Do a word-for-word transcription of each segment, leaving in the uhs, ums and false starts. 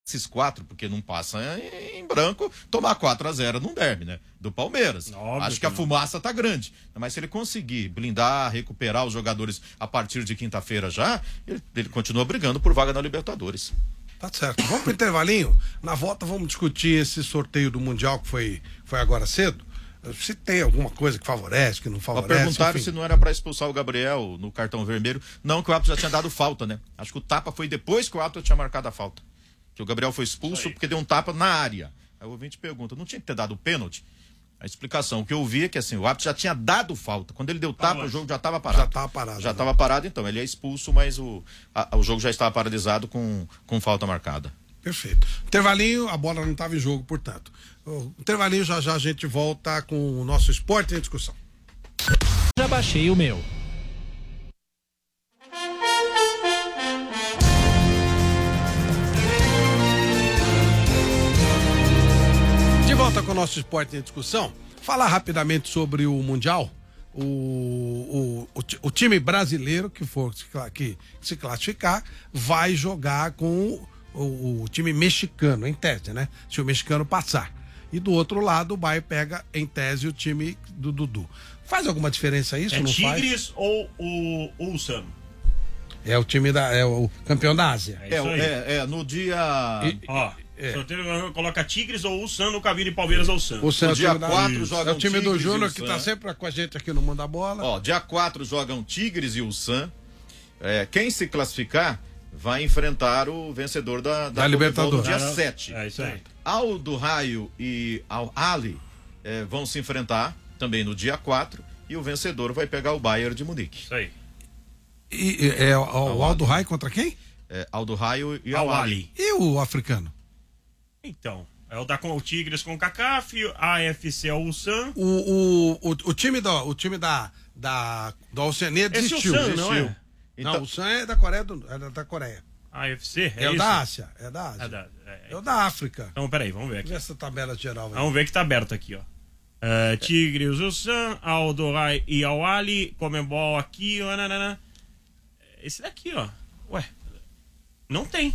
esses quatro, porque não passa em branco, tomar quatro a zero num derby, né? Do Palmeiras. Óbvio Acho que, que a não. fumaça tá grande. Mas se ele conseguir blindar, recuperar os jogadores a partir de quinta-feira já, ele, ele continua brigando por vaga na Libertadores. Tá certo. Vamos pro intervalinho? Na volta vamos discutir esse sorteio do Mundial que foi, foi agora cedo. Se tem alguma coisa que favorece, que não favorece. Perguntaram enfim. se não era para expulsar o Gabriel no cartão vermelho. Não, que o árbitro já tinha dado falta, né? Acho que o tapa foi depois que o árbitro tinha marcado a falta. Que o Gabriel foi expulso porque deu um tapa na área. Aí o ouvinte pergunta, não tinha que ter dado o pênalti? A explicação que eu vi é que assim, o árbitro já tinha dado falta. Quando ele deu tapa, Ah, o jogo já estava parado. Já estava parado. Já né? estava parado, então. Ele é expulso, mas o, a, o jogo já estava paralisado com, com falta marcada. Perfeito. Intervalinho, a bola não estava em jogo, portanto. O intervalinho, já já a gente volta com o nosso esporte em discussão. Já baixei o meu. De volta com o nosso esporte em discussão. Falar rapidamente sobre o Mundial. O, o, o, o time brasileiro que for que se classificar vai jogar com o, o time mexicano, em tese, né? Se o mexicano passar. E do outro lado, o Bahia pega, em tese, o time do Dudu. Faz alguma diferença isso? É não Tigres faz? ou o Ulsan? É o time da. É o campeão da Ásia. É isso aí. É, é, no dia. E- Ó, É. sorteio coloca Tigres ou Ulsan no cabine Palmeiras ou Ulsan. O Santos dia é o time da- quatro Isso. jogam É o time do Tigres e Júnior o que Sam. tá sempre com a gente aqui no Mundo da Bola. Ó, dia quatro jogam Tigres e o Sam. É, quem se classificar vai enfrentar o vencedor da, Da Comebol Libertadores. no dia Ah, não. sete. É isso aí. Aldo Raio e Al Ali é, vão se enfrentar também no dia quatro e o vencedor vai pegar o Bayern de Munique. Isso aí. E, e- é o, o Aldo Rai contra quem? É, Aldo Raio e Al Ali. Al-Ali. E o africano? Então, é o da com o Tigres com o Cacaf, A F C é o Ulsan. O, o, o, o time, do, o time da, da, da Oceania Esse é o desistiu. Ulsan, não é? Não, Então, o Sam é da Coreia. Do, é da- da Coreia. A F C? É, É, o isso? da Ásia. É da Ásia. É da- é- É o da África. Então, peraí, vamos ver Vamos aqui. ver essa tabela geral aí. Vamos ver que tá aberto aqui, ó. É, Tigres, Ulsan, Aldo Rai e Al-Ali, Comembol aqui, ó, nanana. Esse daqui, ó. Ué, não tem.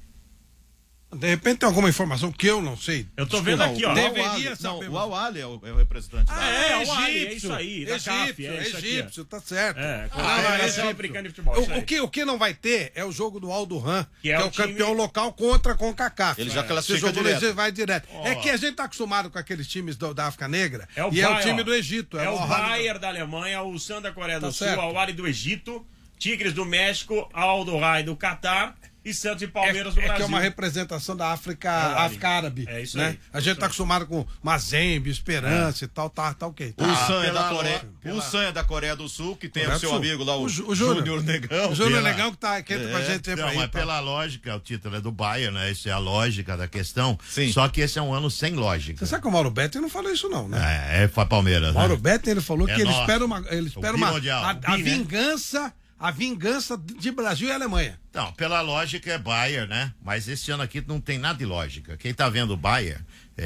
De repente tem alguma informação que eu não sei. Eu tô vendo aqui, ó. o Deveria Al-Ali- não, saber. o Al Ali é o, é o representante Ah, da é, Al-Ali, é isso aí, da egípcio, C A F, é isso aqui, ó. egípcio, tá certo. É, com Ah, a é Federação egípcio. Africana de Futebol. isso O, aí. o, que, o que não vai ter é o jogo do Aldo Ran, que, Que é é, o o time- campeão local contra a CONCACAF. Ele já Esse classifica jogo direto. ele vai direto. Ó. É que a gente tá acostumado com aqueles times do- da África Negra É o e é o Bayern, time ó. do Egito. É o Al-Ahly. Bayern da Alemanha, o Ulsan da Coreia Tá do Sul, certo. Al-Ali do Egito, Tigres do México, Aldo Rai do Catar e Santos e Palmeiras do É, é Brasil. que é uma representação da África, Al-Ahly. África Árabe. É isso né? aí. A gente Isso tá aí. acostumado com Mazembe, Esperança e tal, tá, tá ok. O Tá. Sam é pela da Coreia, lógica, o Sam é da Coreia do Sul, que tem Coreia o seu do Sul. amigo lá, o, O Ju- o Júnior. Júnior Negão. O Júnior pela- Negão que, tá, que entra com a gente sempre Não, aí. mas tá? pela lógica, o título é do Bayern, né? Isso é a lógica da questão. Sim. Só que esse é um ano sem lógica. Você sabe que o Mauro Betti não falou isso não, né? É, é foi Palmeiras, Mauro né? Betti, ele falou É que ele nosso. espera uma, ele espera O uma bimundial. a, O a bi, né? vingança, a vingança de Brasil e Alemanha. Não, pela lógica é Bayern, né? Mas esse ano aqui não tem nada de lógica. Quem tá vendo o Bayern,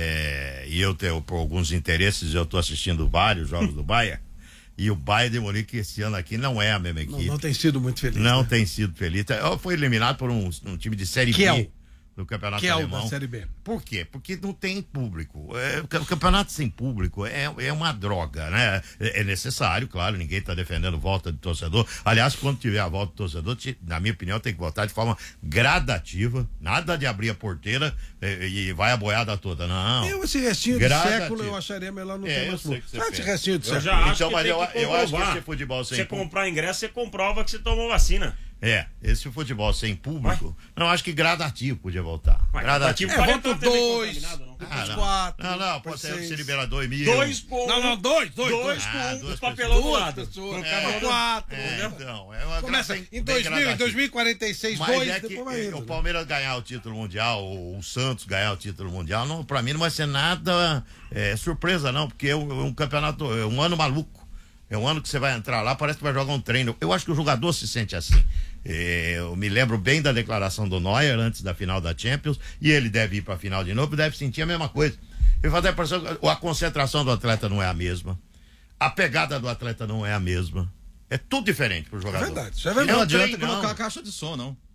é, e eu tenho, por alguns interesses, eu tô assistindo vários jogos do Bayern, e o Bayern de Munique esse ano aqui não é a mesma Não, equipe. não tem sido muito feliz. Não né? tem sido feliz. Tá- Foi eliminado por um, um time de Série Kiel. B do Campeonato Kiel Alemão. da Série B. Por quê? Porque não tem público. É, o ca- o campeonato sem público é, é uma droga, né? É, é necessário, claro, ninguém está defendendo volta de torcedor. Aliás, quando tiver a volta de torcedor, te- na minha opinião, tem que voltar de forma gradativa, nada de abrir a porteira é, e vai a boiada toda, não. Eu, esse restinho de Gradativo. século, eu acharia melhor não É, ter eu mais sei público. que você Sabe esse pensa. restinho de Eu século? já acho Então, que mas tem eu- que eu acho que comprovar. esse futebol sem Você público- comprar ingresso, você comprova que você tomou vacina. É, esse futebol sem público, não, acho que gradativo podia voltar. Mas Gradativo. É, quarenta volta T V dois. contaminado, não? Ah, não. quatro, Não, não, depois pode ser seis. você libera dois mil. Dois com Não, não, dois, dois, dois dois. com Ah, um duas papelão do Duas lado. pessoas, Com acaba papelão. quatro. É, né? então, é uma Começa bem- em bem dois mil, em gradativo. dois mil e quarenta e seis, Mas dois, é que depois vai eh, indo, o né? Palmeiras ganhar o título mundial, ou o Santos ganhar o título mundial, não, pra mim não vai ser nada eh, surpresa, não, porque é um, é um campeonato, é um ano maluco. É um ano que você vai entrar lá, parece que vai jogar um treino. Eu acho que o jogador se sente assim. Eh, eu me lembro bem da declaração do Neuer antes da final da Champions, e ele deve ir pra final de novo e deve sentir a mesma coisa. Ele fala, a impressão que a concentração do atleta não é a mesma. A pegada do atleta não é a mesma. É tudo diferente pro É jogador. verdade, isso é Não, verdade. adianta tem, colocar não. a caixa de som, não.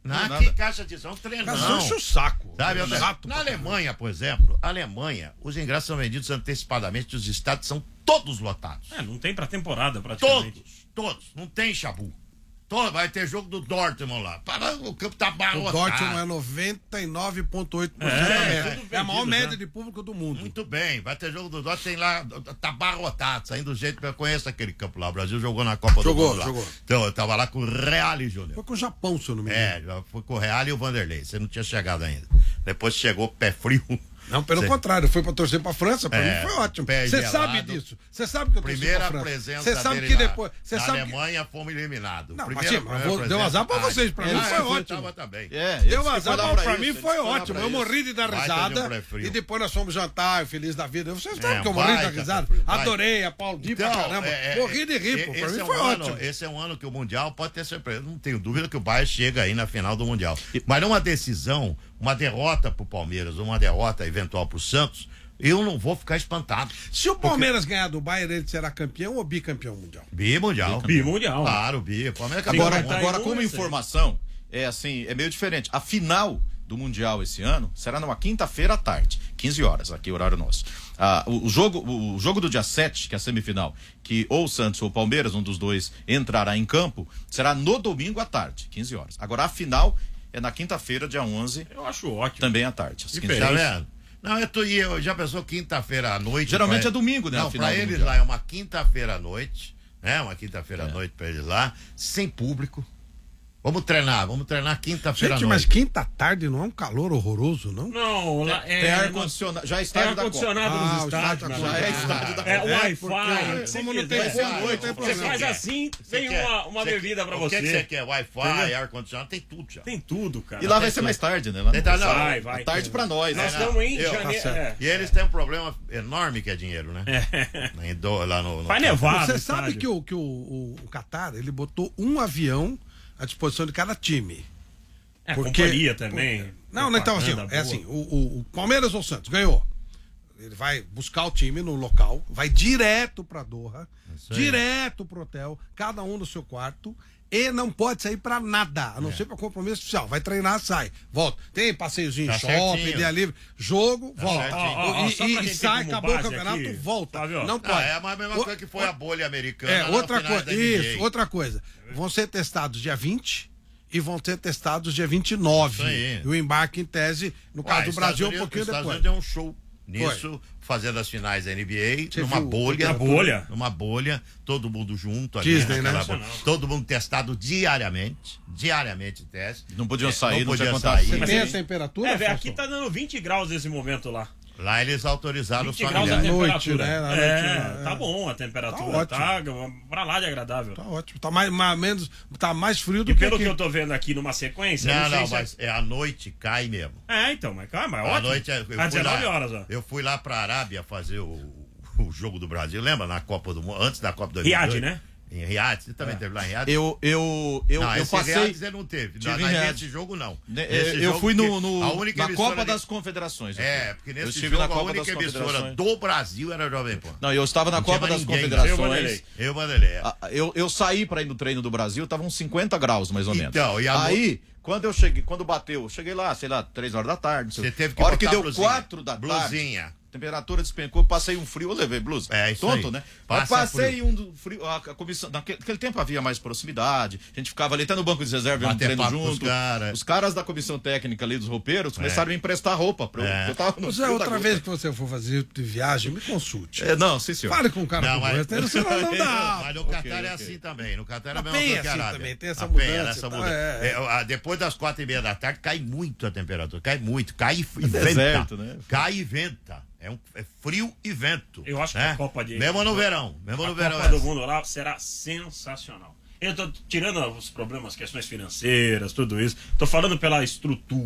Na, Nada. que caixa de som? Treinão. Mas enche o saco. Sabe, É na, chato na pra Alemanha, por exemplo, a Alemanha, os ingressos são vendidos antecipadamente, os estádios são todos lotados. É, não tem pra temporada praticamente. Todos, todos. Não tem chabu. Todo, vai ter jogo do Dortmund lá. Para, o campo tá O abarrotado. Dortmund é noventa e nove vírgula oito por cento É, da é média. tudo É a maior vendido média já. de público do mundo. Muito bem, vai ter jogo do Dortmund, tem lá, tá abarrotado, saindo do jeito que eu conheço aquele campo lá. O Brasil jogou na Copa Jogou, do Mundo lá. jogou. Então, eu tava lá com o Real e Júnior. Foi com o Japão, se eu não me engano. É, já foi com o Real e o Vanderlei. Você não tinha chegado ainda. Depois chegou pé frio. Não, pelo Cê- contrário, foi pra torcer pra França, pra É, mim foi ótimo. pé Você gelado. sabe disso. Você sabe que eu torci Primeira pra França. presença Você sabe dele que na- depois. Você na sabe que... Alemanha fomos eliminados. Não, Primeira- mas, sim, mas primeira vou- deu azar pra presença- vocês, pra Ah, mim é, foi eu ótimo. tava também. É, Deu eles azar, foram mas pra pra isso, mim eles foi foram lá ótimo. pra Eu isso. morri de dar Baita de um risada. pré-frio. E depois nós fomos jantar, eu feliz da vida. Vocês sabem É, que eu morri de dar baita risada. pré-frio, baita. Adorei, aplaudi pra caramba. é, é, morri de rir, pô. Pra esse mim é um foi ano- ótimo. Esse é um ano que o Mundial pode ter surpresa. Não tenho dúvida que o Bayern chega aí na final do Mundial. Mas numa decisão, uma derrota pro Palmeiras, uma derrota eventual pro Santos, eu não vou ficar espantado. Se o Palmeiras ganhar do Bayern, ele será campeão ou bicampeão mundial? Bimundial. Bimundial. Claro, bi. Palmeiras Sim, acabou Agora, Sim, tá agora em como um, informação, é assim, é meio diferente. A final do Mundial esse ano será numa quinta-feira à tarde, quinze horas, aqui horário nosso. Ah, o, o jogo, o, o jogo do dia sete, que é a semifinal, que ou o Santos ou o Palmeiras, um dos dois, entrará em campo, será no domingo à tarde, quinze horas. Agora a final é na quinta-feira, dia onze, Eu acho ótimo. também à tarde. às quinze Diferente. Tá horas. vendo? Não, eu, tô, e eu já pensou quinta-feira à noite. Geralmente pra- é domingo, né, a Não, final pra do eles Mundial. lá é uma quinta-feira à noite, né? Uma quinta-feira à noite pra eles lá, sem público. Vamos treinar, vamos treinar quinta-feira à Gente, mas noite. quinta tarde não é um calor horroroso, não? Não, lá é. Tem não- ar-condicionado, já é Tem estádio da Copa. ar-condicionado Ah, nos o estádios, estádio na da Já é verdade. estádio da É Copa. Wi-Fi. porque se como não tem quiser. ser à noite, Você tem problema. faz assim, tem quer- uma, uma você- bebida pra O que, que você você. quer? Wi-Fi, Entendeu? ar-condicionado, tem tudo já. Tem tudo, cara. E lá vai Tem ser tudo. mais tarde, né? Lá Tem, tá, não. Vai, vai. à tarde pra nós, Nós né? estamos em Eu- janeiro. Tá é. E eles têm um problema enorme que é dinheiro, né? Em do- lá no, no Vai nevar. Você no sabe estádio. que o, que o, o, o Qatar, ele botou um avião à disposição de cada time. É, Porque- companhia também. Não, não, então assim, Propaganda é boa. assim, o, o- o Palmeiras ou o Santos ganhou. Ele vai buscar o time no local, vai direto pra Doha, aí. direto pro hotel, cada um no seu quarto, e não pode sair pra nada, a não É. ser pra compromisso oficial. Vai treinar, sai, volta. Tem passeiozinho Tá em shopping, certinho. dia livre, jogo, volta. certinho. Ó, ó, ó, E- só e, pra e gente ter sai, como acabou o base campeonato, aqui, volta. Flávio, ó. Não Ah, pode. é a mesma O- coisa que foi a bolha americana. É, nas outra finais coisa. da N B A. Isso, outra coisa. Vão ser testados dia vinte e vão ser testados dia vinte e nove. Isso aí. E o embarque, em tese, no caso Ah, do Estados Brasil, um Unidos- pouquinho Estados depois. Unidos deu um show nisso, fazendo as finais da N B A, Você numa viu? bolha. Na bolha? Numa bolha, todo mundo junto ali. Disney, naquela né? bolha. Todo mundo testado diariamente. Diariamente teste. Não podiam É, sair, não, podia tinha sair. contato. Você tem a Sim. temperatura? É, velho, Afonso? aqui tá dando vinte graus nesse momento lá. Lá eles autorizaram os vinte graus a familiares. noite, temperatura. né? Na É, noite, né? tá bom a temperatura. Tá Tá, pra lá de agradável. Tá ótimo. Tá mais, mais menos, tá mais frio do E que pelo aqui. que eu tô vendo aqui numa sequência, Não, sei não, se mas é, a noite cai mesmo. É, então, mas calma, é À ótimo. noite, eu Às fui dezenove lá, horas, ó. Eu fui lá pra Arábia fazer o, o jogo do Brasil, lembra? Na Copa do Mundo, antes da Copa do Mundo. Riad, né? Em Riad, você também teve lá em Riad? Eu, eu, eu, não, eu esse passei. Riad você não teve. Tive Na, em na, Riad. nesse jogo, não. né, Nesse eu jogo, fui no, porque no- a única na emissora Copa de- das Confederações. eu É, fui. porque eu nesse estive jogo na a Copa única das emissora Confederações. do Brasil era a Jovem Pan. Não, eu estava na Não tinha Copa mais das ninguém. Eu, Confederações. Vanderlei. Eu, Vanderlei. Ah, Eu, eu saí para ir no treino do Brasil, tava uns cinquenta graus, mais ou menos. Então, e a Aí, quando eu cheguei, quando bateu, eu cheguei lá, sei lá, três horas da tarde. não sei Você o- teve que a hora que botar deu blusinha. quatro da tarde. Blusinha. Temperatura despencou, passei um frio, eu levei blusa. É, isso Tonto, aí. né? Passa Mas passei um do frio, a, a comissão, naquele, naquele tempo havia mais proximidade, a gente ficava ali até no banco de reserva vendo um Bater treino papo com os junto. cara. Os caras da comissão técnica ali dos roupeiros começaram a me emprestar roupa, pra eu, É. eu tava no Zé, frio da outra gota. vez que você for fazer de viagem, me consulte. É, não, sim, senhor. Fale com o cara Não, como mas- esse, senão não dá. Mas no Catar ok, é ok. assim também. No Catar é a Na mesma Penha coisa que a assim Arábia. também, tem essa Na Penha, mudança essa e tal, mudança. é, é. É, a- depois das quatro e meia da tarde cai muito a temperatura. Cai muito. Cai e, e venta. deserto, né? Cai e venta. É, um, é frio e vento. Eu acho que né? a Copa de- Mesmo no verão. Mesmo A no verão. Copa é do assim. Mundo lá será sensacional. Eu tô tirando os problemas, questões financeiras, tudo isso. Tô falando pela estrutura.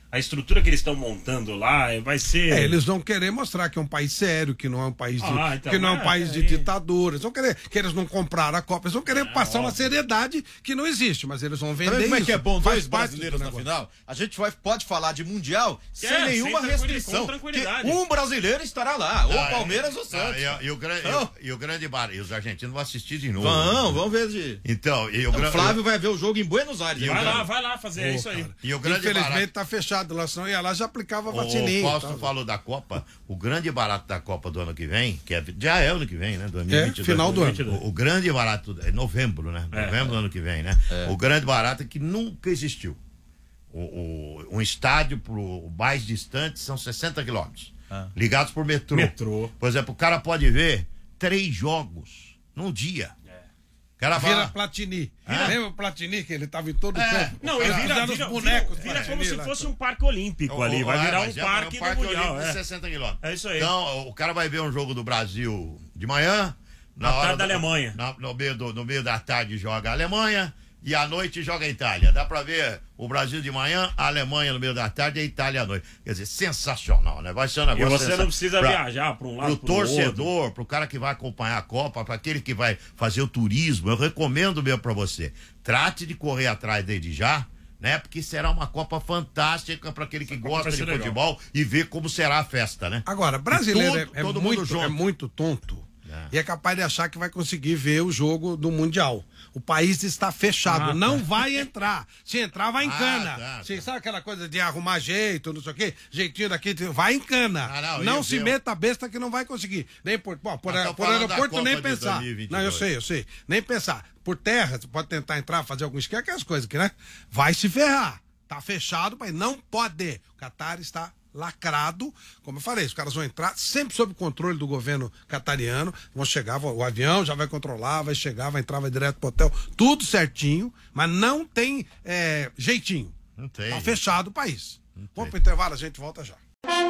a estrutura que eles estão montando lá vai ser... É, eles vão querer mostrar que é um país sério, que não é um país de, Ah, então, que não é um é, país é, de é. ditadura. Eles vão querer que eles não compraram a Copa, eles vão querer passar uma seriedade que não existe, mas eles vão vender Tá vendo como é isso. que é bom Faz dois parte brasileiros do na negócio. final? A gente vai, pode falar de Mundial sem É, nenhuma sem tranquili- restrição. com tranquilidade. Que um brasileiro estará lá, ou Ah, é. Palmeiras ou Ah, Santos. e, e o grande, e, Então- o, e o grande bar, e os argentinos vão assistir de novo. Vamos, vamos ver de... Então, e o, O gran- Flávio vai ver o jogo em Buenos Aires. Vai né? lá, vai lá fazer, é Ô, isso aí. cara, E o grande Infelizmente barato- tá fechado lá, senão ia lá já aplicava O, vacininha. o Fausto tá? falou da Copa, o grande barato da Copa do ano que vem, que é, já é ano que vem, né? dois mil e vinte e dois. É, final do ano. O, o grande barato, é novembro, né? É, Novembro do ano que vem, né? O grande barato é que nunca existiu. O, o- um estádio pro mais distante são sessenta quilômetros, ligados por metrô. Metrô. Por exemplo, o cara pode ver três jogos num dia. O cara Vira vai... Platini. Lembra o Platini, que ele tava em todo o É. campo? Não, Os ele caras vira, fizeram vira, os bonecos. vira, vira Platini como se lá. fosse um parque olímpico ali, vai É, virar um mas é parque, um parque do mundial. olímpico de É. sessenta quilômetros. É isso aí. Então, o cara vai ver um jogo do Brasil de manhã. Na hora tarde da do- Alemanha. na- no, meio do, no meio da tarde joga a Alemanha e à noite joga a Itália. Dá pra ver o Brasil de manhã, a Alemanha no meio da tarde e a Itália à noite. Quer dizer, sensacional, né? Vai ser um E negócio você sensacional. não precisa Pra- viajar para um lado Pro pro outro. torcedor, pro cara que vai acompanhar a Copa, para aquele que vai fazer o turismo, eu recomendo mesmo pra você. Trate de correr atrás desde já, né? Porque será uma Copa fantástica para aquele que gosta vai de ser legal. futebol e ver como será a festa, né? Agora, brasileiro E é- tudo- é, todo mundo muito, junto. é muito tonto. É. E é capaz de achar que vai conseguir ver o jogo do Mundial. O país está fechado, Ah, tá. não vai entrar. Se entrar, vai em Ah, cana. tá, Se, tá. sabe aquela coisa de arrumar jeito, não sei o quê? Jeitinho daqui, vai em cana. Ah, não, não eu- se eu- meta besta que não vai conseguir. Nem por, pô, por, Nós estamos por falando da aeroporto, Copa nem de pensar. dois mil e vinte e Não, eu dois. sei, eu sei. Nem pensar. Por terra, você pode tentar entrar, fazer algum esquema, aquelas coisas que, né? Vai se ferrar. Tá fechado, mas não pode. O Catar está lacrado, como eu falei, os caras vão entrar sempre sob controle do governo catariano, vão chegar, o avião já vai controlar, vai chegar, vai entrar, vai direto pro hotel, tudo certinho, mas não tem é, jeitinho. Não tem. Tá fechado o país. Vamos tem. pro intervalo, a gente volta já.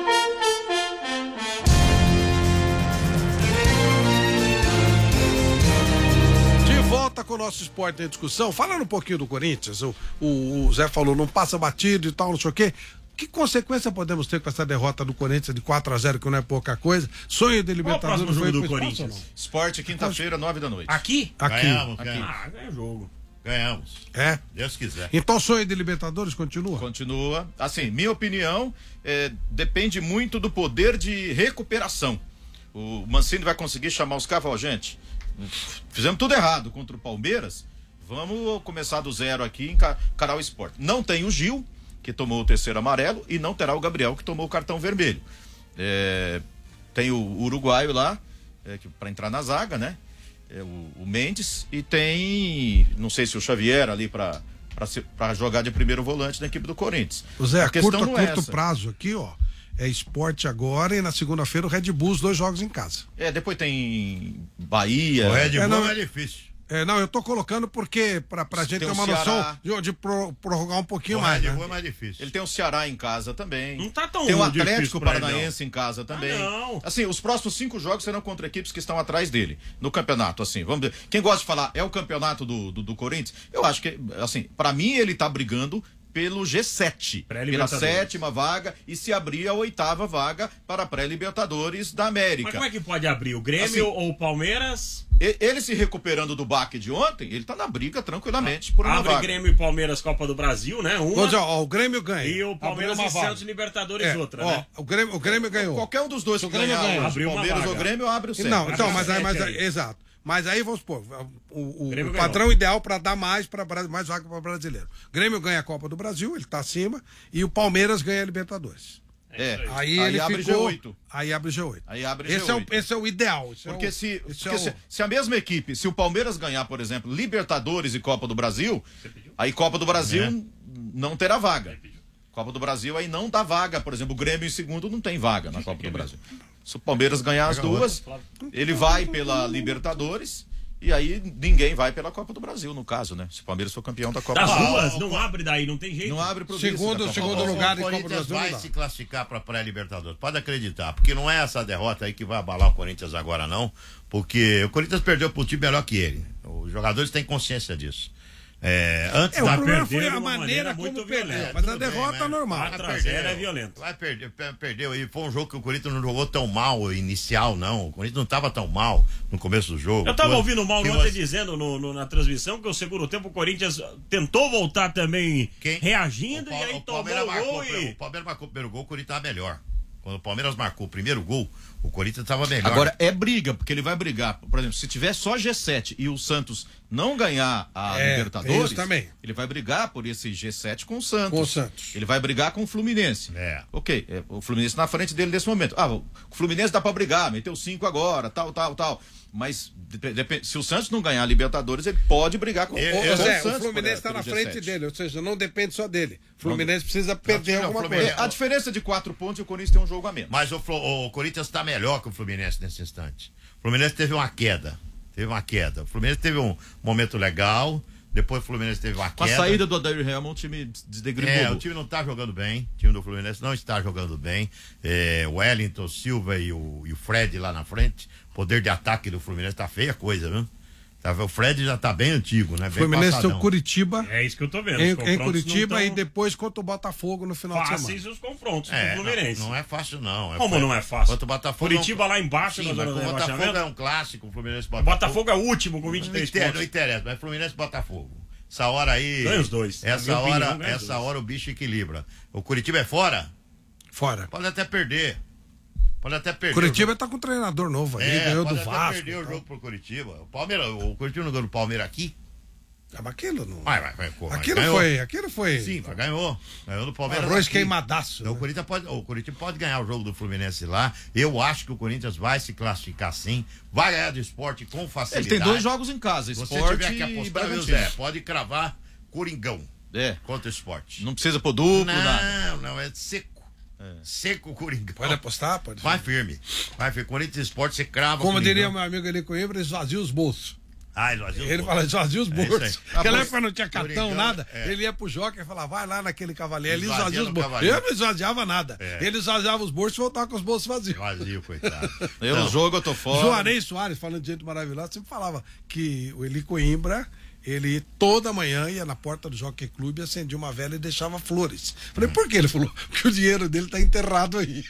De volta com o nosso esporte em discussão, falando um pouquinho do Corinthians, o, o, o Zé falou, não passa batido e tal, não sei o quê. Que consequência podemos ter com essa derrota do Corinthians de quatro a zero, que não é pouca coisa? Sonho de Qual o próximo Libertadores jogo foi do pro espaço Corinthians? ou não? Esporte, quinta-feira, nove da noite. Aqui? Aqui. Ganhamos, Aqui. ganhamos. Ah, ganha jogo. Ganhamos. É. Deus quiser. Então sonho de Libertadores continua? Continua. Assim, minha opinião é, depende muito do poder de recuperação. O Mancini vai conseguir chamar os caras e falar, gente, fizemos tudo errado contra o Palmeiras, vamos começar do zero aqui e encarar o esporte. Não tem o Gil, que tomou o terceiro amarelo, e não terá o Gabriel, que tomou o cartão vermelho. É, tem o uruguaio lá, é, para entrar na zaga, né? É, o, o Mendes, e tem, não sei se o Xavier ali para para jogar de primeiro volante na equipe do Corinthians. O Zé, A a questão curto, não é curto essa. prazo aqui, ó. É esporte agora e na segunda-feira o Red Bull, os dois jogos em casa. É, depois tem Bahia. O Red Bull É, é, não- difícil. É, não, eu tô colocando porque pra, pra gente Tem ter o uma Ceará. noção de, de pro- prorrogar um pouquinho O mais, Red né? Bull é mais difícil. Ele tem o Ceará em casa também. Não tá tão Tem o difícil Atlético pra ele, Paranaense em casa também. Ah, não. Assim, os próximos cinco jogos serão contra equipes que estão atrás dele no campeonato. Assim, vamos ver. Quem gosta de falar é o campeonato do, do, do Corinthians? Eu acho que, assim, pra mim ele tá brigando pelo G sete, pela Pré-Libertadores. sétima vaga, e se abrir a oitava vaga para a pré-Libertadores da América. Mas como é que pode abrir? O Grêmio Assim, ou o Palmeiras? E- Ele se recuperando do baque de ontem, ele tá na briga tranquilamente por uma Abre vaga. Grêmio e Palmeiras Copa do Brasil, né? Uma. Vou dizer, ó, o Grêmio ganha. E o Palmeiras Abriu e uma vaga. Santos Libertadores É, outra, ó, né? o Grêmio, o Grêmio ganhou. Qualquer um dos dois que O Grêmio ganhar, ganha. os Abriu uma Palmeiras ou vaga. Grêmio, abre o centro. Não, então, mas aí, sete mas aí. aí, exato. Mas aí, vamos supor, o, o- Grêmio o ganhou. padrão ideal para dar mais para mais vaga para brasileiro. Grêmio ganha a Copa do Brasil, ele tá acima, e o Palmeiras ganha a Libertadores. É, Aí, aí ele abre ficou, G oito. Aí abre G oito. Aí abre esse G É oito. o, esse é o ideal. esse é Porque, o- se, esse porque é o- se, se a mesma equipe, se o Palmeiras ganhar, por exemplo, Libertadores e Copa do Brasil, aí Copa do Brasil É. não terá vaga. Copa do Brasil aí não dá vaga. Por exemplo, o Grêmio em segundo não tem vaga na Copa do Brasil. Se o Palmeiras ganhar as duas, ele vai pela Libertadores e aí ninguém vai pela Copa do Brasil, no caso, né? Se o Palmeiras for campeão da Copa Das do Brasil. duas, não abre daí, não tem jeito. Não abre pro Segundo- vice da Copa segundo do Brasil. lugar o de Copa do Corinthians Brasil não vai dá. se classificar para pré-Libertadores. Pode acreditar, porque não é essa derrota aí que vai abalar o Corinthians agora, não. Porque o Corinthians perdeu pro time melhor que ele. Os jogadores têm consciência disso. É, antes É, o da problema perder foi de a uma maneira maneira como muito perdeu. violenta. Mas a Tudo bem, derrota mas- normal. mas quatro a zero perdeu. é violento. Vai perder, per- perdeu. E foi um jogo que o Corinthians não jogou tão mal inicial, não. O Corinthians não estava tão mal no começo do jogo. Eu tava Foi- ouvindo o Mauro que ontem você- dizendo no, no- na transmissão que o segundo tempo o Corinthians tentou voltar também Quem? reagindo O e Pa- aí o tomou Palmeiras o marcou, gol o e... Palmeiras marcou o primeiro gol, o Corinthians estava melhor. Quando o Palmeiras marcou o primeiro gol, o Corinthians estava melhor. Agora é briga, porque ele vai brigar. Por exemplo, se tiver só G sete e o Santos não ganhar a É, Libertadores, isso também. ele vai brigar por esse G sete com o Santos. Com o Santos. Ele vai brigar com o Fluminense. É. Ok, é, o Fluminense na frente dele nesse momento. Ah, o Fluminense dá pra brigar, meteu cinco agora, tal, tal, tal. Mas dep- dep- se o Santos não ganhar a Libertadores, ele pode brigar com, É, com Ô, é, ô, Zé, Santos o Fluminense por- está na pelo frente G sete. dele, ou seja, não depende só dele. O Fluminense precisa perder não, alguma Fluminense- coisa. A diferença de quatro pontos e o Corinthians tem um jogo a menos. Mas o, Flo- o Corinthians está melhor que o Fluminense nesse instante. O Fluminense teve uma queda. Teve uma queda. O Fluminense teve um momento legal. Depois o Fluminense teve uma Com queda. a saída do Odair Helman, o time desdegringou. É, o time não está jogando bem. O time do Fluminense não está jogando bem. É, o Wellington, Silva e o, e o Fred lá na frente. Poder de ataque do Fluminense tá feia a coisa, viu? Tá, o Fred já tá bem antigo, né? O Bem Fluminense tem passadão. o Curitiba É isso que eu tô vendo. em, Os em confrontos Curitiba não e tão depois contra o Botafogo no final de fáceis semana. os confrontos É, do Fluminense. Não, não é fácil, não. Como foi- não é fácil? Quanto o Botafogo. Curitiba lá embaixo Sim, na mas zona o do Botafogo rebaixamento. é um clássico, o Fluminense O Botafogo. Botafogo é o último com vinte e Não três interessa, não pontos. interessa, mas Fluminense e Botafogo. Essa hora aí. Ganha os dois. Na Essa minha hora, opinião, ganha os essa dois. hora o bicho equilibra. O Curitiba é fora? Fora. Pode até perder. Pode até perder. Curitiba o tá com um treinador novo aí, jogo. é, ganhou do pode até Vasco. perder o então. jogo pro Curitiba. O Palmeiras, o Curitiba não ganhou do Palmeiras aqui? Ah, mas aquilo não. Vai, vai, vai. Mas Aquilo ganhou. foi, aquilo foi. Sim, mas ganhou. Ganhou do Palmeiras. Arroz aqui. queimadaço. Então, né? o, Corinthians pode, o Corinthians pode ganhar o jogo do Fluminense lá. Eu acho que o Corinthians vai se classificar sim. Vai ganhar do esporte com Ele facilidade. tem dois jogos em casa, Se você Sport tiver que e apostar, viu, Bragantino. Zé? Pode cravar Coringão É, contra o esporte. não precisa pôr duplo, não, nada. não, é seco. Seco o Coringão. Pode apostar? Pode. Vai firme. Vai firme. Corinthians e Sport, você crava Como Coringão. diria meu amigo ali Coimbra, esvazia os bolsos. Ah, esvazia os Ele bolsos. fala, esvazia os É isso bolsos. aí. Naquela Ah, época não tinha cartão, Coringão, nada. é. Ele ia pro Joca e falava, vai lá naquele cavaleiro. Ele Esvazia esvazia os no bolsos. cavaleiro. Eu não esvaziava nada. É. Ele esvaziava os bolsos e voltava com os bolsos vazios. Vazio, coitado. Eu Não. no jogo eu tô fora. Juarez Soares, falando de gente maravilhosa, sempre falava que o Eli Coimbra, ele toda manhã ia na porta do Jockey Clube, acendia uma vela e deixava flores. Falei, por que? Ele falou, porque o dinheiro dele tá enterrado aí.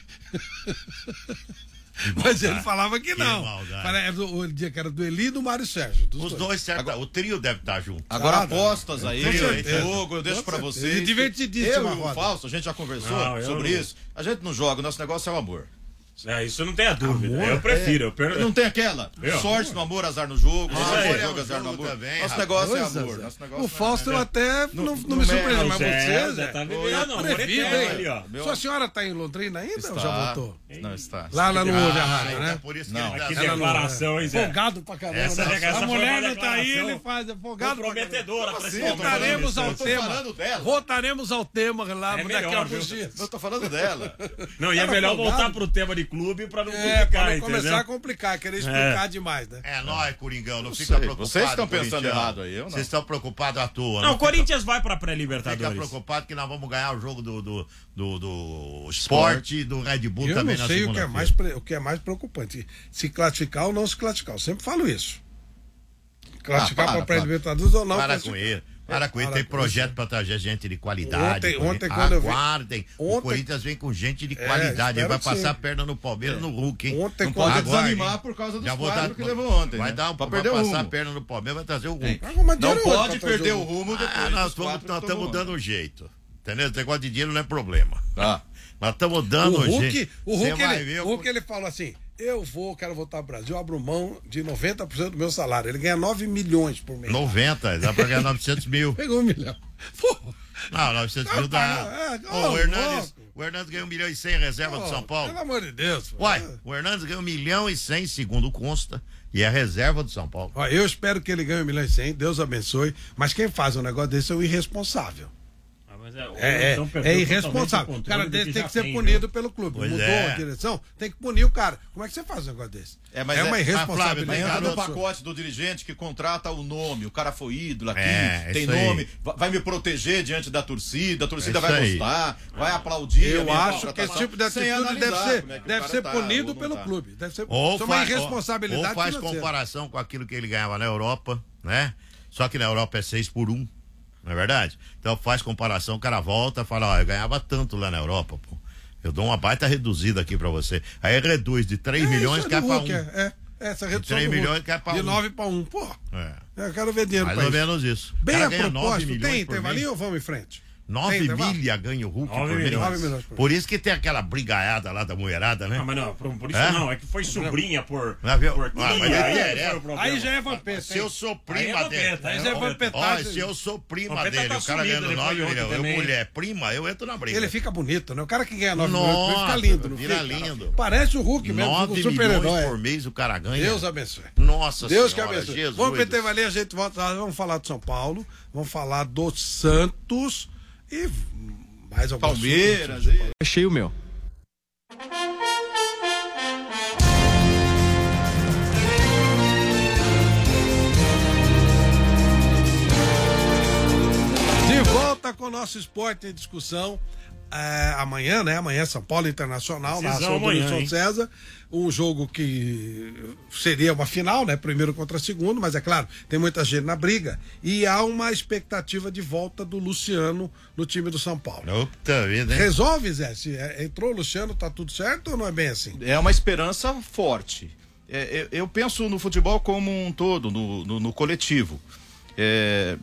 Mas ele falava que não. maldade. Falei, era do- o dia que era do Eli e do Mário Sérgio. dos Os dois, certo. O trio deve estar junto. Agora Ah, apostas aí, Com certeza. jogo, eu deixo Com pra certeza. vocês. E divertidíssima Eu a e o roda. Fausto, a gente já conversou Não, eu sobre não. isso. A gente não joga, o nosso negócio é o amor. É, isso não tem a dúvida. Amor? Eu prefiro. Eu per... Não tem aquela Eu. sorte no amor, azar no jogo, Isso sorte aí. no jogo, azar no jogo amor. também, Nosso rapaz. negócio é Coisa, amor. Zé. Nosso negócio O Fausto é... eu até não, não, não me surpreende, é, mas Zé, você, Zé, Zé, tá vivendo, eu amor prefiro, eterno hein? ali, ó. Meu- Sua senhora tá em Londrina ainda Está... ou já voltou? Não, está. Lá, lá no Ah, Ouve a Rádio, então né? é por isso que Não. ele tá Que sendo- declaração, hein, Zé? Folgado pra caramba. Essa- né? essa a foi mulher uma não tá aí, declaração ele faz. É folgado pra caramba. Comprometedora, Como assim? principalmente. Voltaremos Eu ao tô tema. falando dela. Voltaremos ao tema lá É daqui a melhor, alguns viu? dias. Eu tô falando dela. Não, e é Era melhor folgado. voltar pro tema de clube pra não É, pra complicar, não começar entendeu? a complicar, querer explicar demais, né? É nóis, Coringão, não, Não fica sei, preocupado. vocês estão pensando corintiano. errado aí, eu não. Vocês estão preocupados à toa. Não, o fica- Corinthians vai pra Fica pré-libertadores. preocupado que nós vamos ganhar o jogo do, do, do, do esporte e do Red Bull Eu também não na sei o que, é segunda-feira. mais, pre- o que é mais preocupante. Se classificar ou não se classificar. Eu sempre falo isso. Classificar Ah, para, para pré-libertadores ou não. Para classificar. com ele. Para com ele, Para tem com projeto isso. para trazer gente de qualidade. Ontem- Corinthians. ontem quando eu vi- Aguardem. O Ontem- Corinthians vem com gente de É, qualidade. Ele espero vai que passar sim. a perna no Palmeiras, no Hulk, hein? Ontem Não quando- pode Aguardem. desanimar por causa dos Já vou quadros dar- que levou ontem. Vai né? dar um, pra vai perder o passar a rumo. perna no Palmeiras, vai trazer o Hulk. Arruma Não dinheiro pode pra trazer perder o- o rumo depois Ah, nós dos quatro estamos que nós tomou estamos ontem. dando um jeito. Entendeu? Esse negócio de dinheiro não é problema. Tá. Nós estamos dando O um Hulk, jeito. o Você Hulk, vai ele, ver o Hulk ele falou assim: eu vou, quero voltar ao Brasil, eu abro mão de noventa por cento do meu salário. Ele ganha nove milhões por mês. noventa, dá pra ganhar novecentos mil. Pegou um milhão. Pô, Não, novecentos mil dá. É, Ô, ô, o, Hernandes, louco. o Hernandes ganhou um milhão e cem em reserva pô, do São Paulo. Pelo amor de Deus. pô. Uai, o Hernandes ganhou um milhão e cem, segundo consta, e é reserva do São Paulo. Ó, eu espero que ele ganhe um milhão e cem, Deus abençoe. Mas quem faz um negócio desse é o irresponsável. Ah, mas é, É, então é, perdeu é totalmente irresponsável. o O cara controle do desse tem já que ser tem, punido viu? pelo clube. Pois Mudou é. a direção, tem que punir o cara. Como é que você faz um negócio desse? É, mas é é- uma mas, Flávio, irresponsabilidade. tem Entra no garoto- pacote do dirigente que contrata o nome. O cara foi ídolo aqui, É, tem isso aí. nome, va- vai me proteger diante da torcida, a torcida É vai isso aí. gostar, vai aplaudir. a Eu minha acho que contratação, esse tipo de sem atitude deve analisar ser, como é que o deve cara ser tá, punido ou não pelo tá. clube. Deve ser Ou isso é uma faz, irresponsabilidade ou faz financeira. comparação com aquilo que ele ganhava na Europa, né? Só que na Europa é seis por um. não é verdade? Então faz comparação, o cara volta e fala, ó, eu ganhava tanto lá na Europa, pô. Eu dou uma baita reduzida aqui pra você. Aí reduz de três É, milhões, isso é cai do pra Hulk, um. É, é, essa redução três do Hulk. milhões cai pra De um. nove para um. Pô, É. eu quero ver dinheiro Mais pra ou isso. menos isso. Bem O cara a ganha nove propósito, milhões tem por intervalinho mês. ou vamos em frente? nove intervalo? milha ganha o Hulk Nove por mês. milhões. Nove milhões por mês. Por isso que tem aquela brigaiada lá da mulherada, né? Ah, mas não, por, por isso É? não, é que foi sobrinha por. Mas, viu? por Ah, mas tia, aí interessa. foi o problema. Aí já é vampeta, Se eu sou Aí prima é dele. vampeta, Aí é já é vampeta. vampetagem. Ó, se eu sou prima Vampeta dele, tá o cara sumido ganhando depois nove de ontem milhões, eu também. mulher prima, eu entro na briga. Ele fica bonito, né? O cara que ganha nove Nossa, milhões fica lindo, não vira fica? lindo. Parece o Hulk mesmo, fica um nove super-herói. milhões por mês o cara ganha. Deus abençoe. Nossa Deus que Senhora, abençoe. Jesus. Vamos pro intervalinho, a gente volta. Vamos falar do São Paulo, vamos falar do Santos e mais alguns Palmeiras. assuntos. E... Achei o meu. De volta com o nosso esporte em discussão. É, amanhã, né? Amanhã São Paulo Internacional, na Decisão ação do amanhã, Wilson hein? César. Um jogo que seria uma final, né? Primeiro contra segundo, mas é claro, tem muita gente na briga. E há uma expectativa de volta do Luciano no time do São Paulo. Puta vida, hein? Resolve, Zé? Se é, entrou o Luciano, tá tudo certo ou não é bem assim? É uma esperança forte. É, eu, eu penso no futebol como um todo, no, no, no coletivo. É,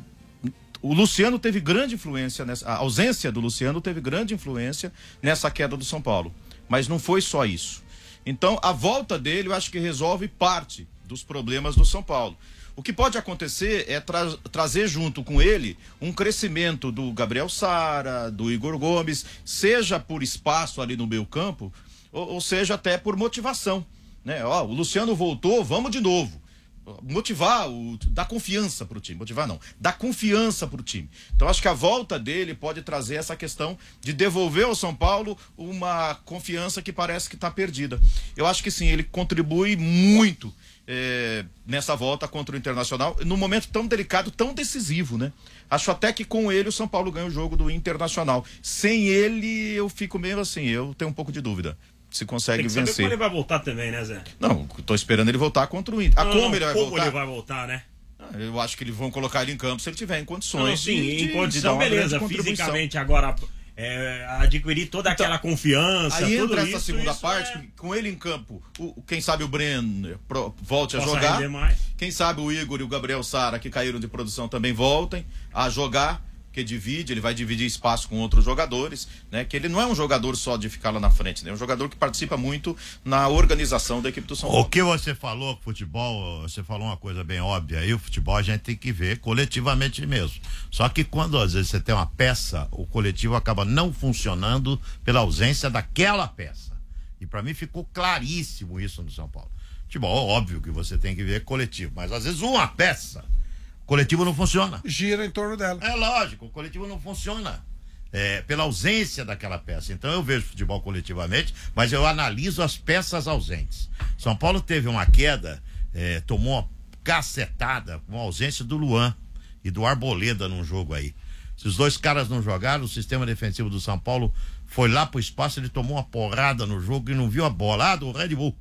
o Luciano teve grande influência nessa. A ausência do Luciano teve grande influência nessa queda do São Paulo. Mas não foi só isso. Então, a volta dele, eu acho que resolve parte dos problemas do São Paulo. O que pode acontecer é tra trazer junto com ele um crescimento do Gabriel Sara, do Igor Gomes, seja por espaço ali no meio campo, ou, ou seja até por motivação. Né? Ó, o Luciano voltou, vamos de novo. Motivar, o, dar confiança para o time. Motivar não, dar confiança para o time. Então acho que a volta dele pode trazer essa questão de devolver ao São Paulo uma confiança que parece que está perdida. Eu acho que sim, ele contribui muito é, nessa volta contra o Internacional, num momento tão delicado, tão decisivo, né? Acho até que com ele o São Paulo ganha o jogo do Internacional. Sem ele eu fico meio assim, eu tenho um pouco de dúvida. Se consegue Tem que saber vencer. como ele vai voltar também, né, Zé? Não, tô esperando ele voltar contra o Inter. Ah, Não, como não, ele vai como voltar? ele vai voltar, né? Ah, eu acho que eles vão colocar ele em campo se ele tiver em condições. Não, sim, de, em de, de dar condição, uma grande beleza. contribuição. Fisicamente, agora, é, adquirir toda Então, aquela confiança, Aí tudo entra essa isso, segunda isso parte, é... que com ele em campo, o, quem sabe o Brenner pro, volte a Possa jogar. render mais. Quem sabe o Igor e o Gabriel Sara, que caíram de produção, também voltem a jogar. Que divide, ele vai dividir espaço com outros jogadores, né? Que ele não é um jogador só de ficar lá na frente, né? É um jogador que participa muito na organização da equipe do São Paulo. O que você falou, futebol, você falou uma coisa bem óbvia aí, o futebol a gente tem que ver coletivamente mesmo. Só que quando às vezes você tem uma peça, o coletivo acaba não funcionando pela ausência daquela peça. E para mim ficou claríssimo isso no São Paulo. Futebol, óbvio que você tem que ver coletivo, mas às vezes uma peça, o coletivo não funciona. Gira em torno dela. É lógico, o coletivo não funciona. É, pela ausência daquela peça. Então eu vejo futebol coletivamente, mas eu analiso as peças ausentes. São Paulo teve uma queda, é, tomou uma cacetada com a ausência do Luan e do Arboleda num jogo aí. Se os dois caras não jogaram, o sistema defensivo do São Paulo foi lá pro espaço, ele tomou uma porrada no jogo e não viu a bola. Ah, do Red Bull.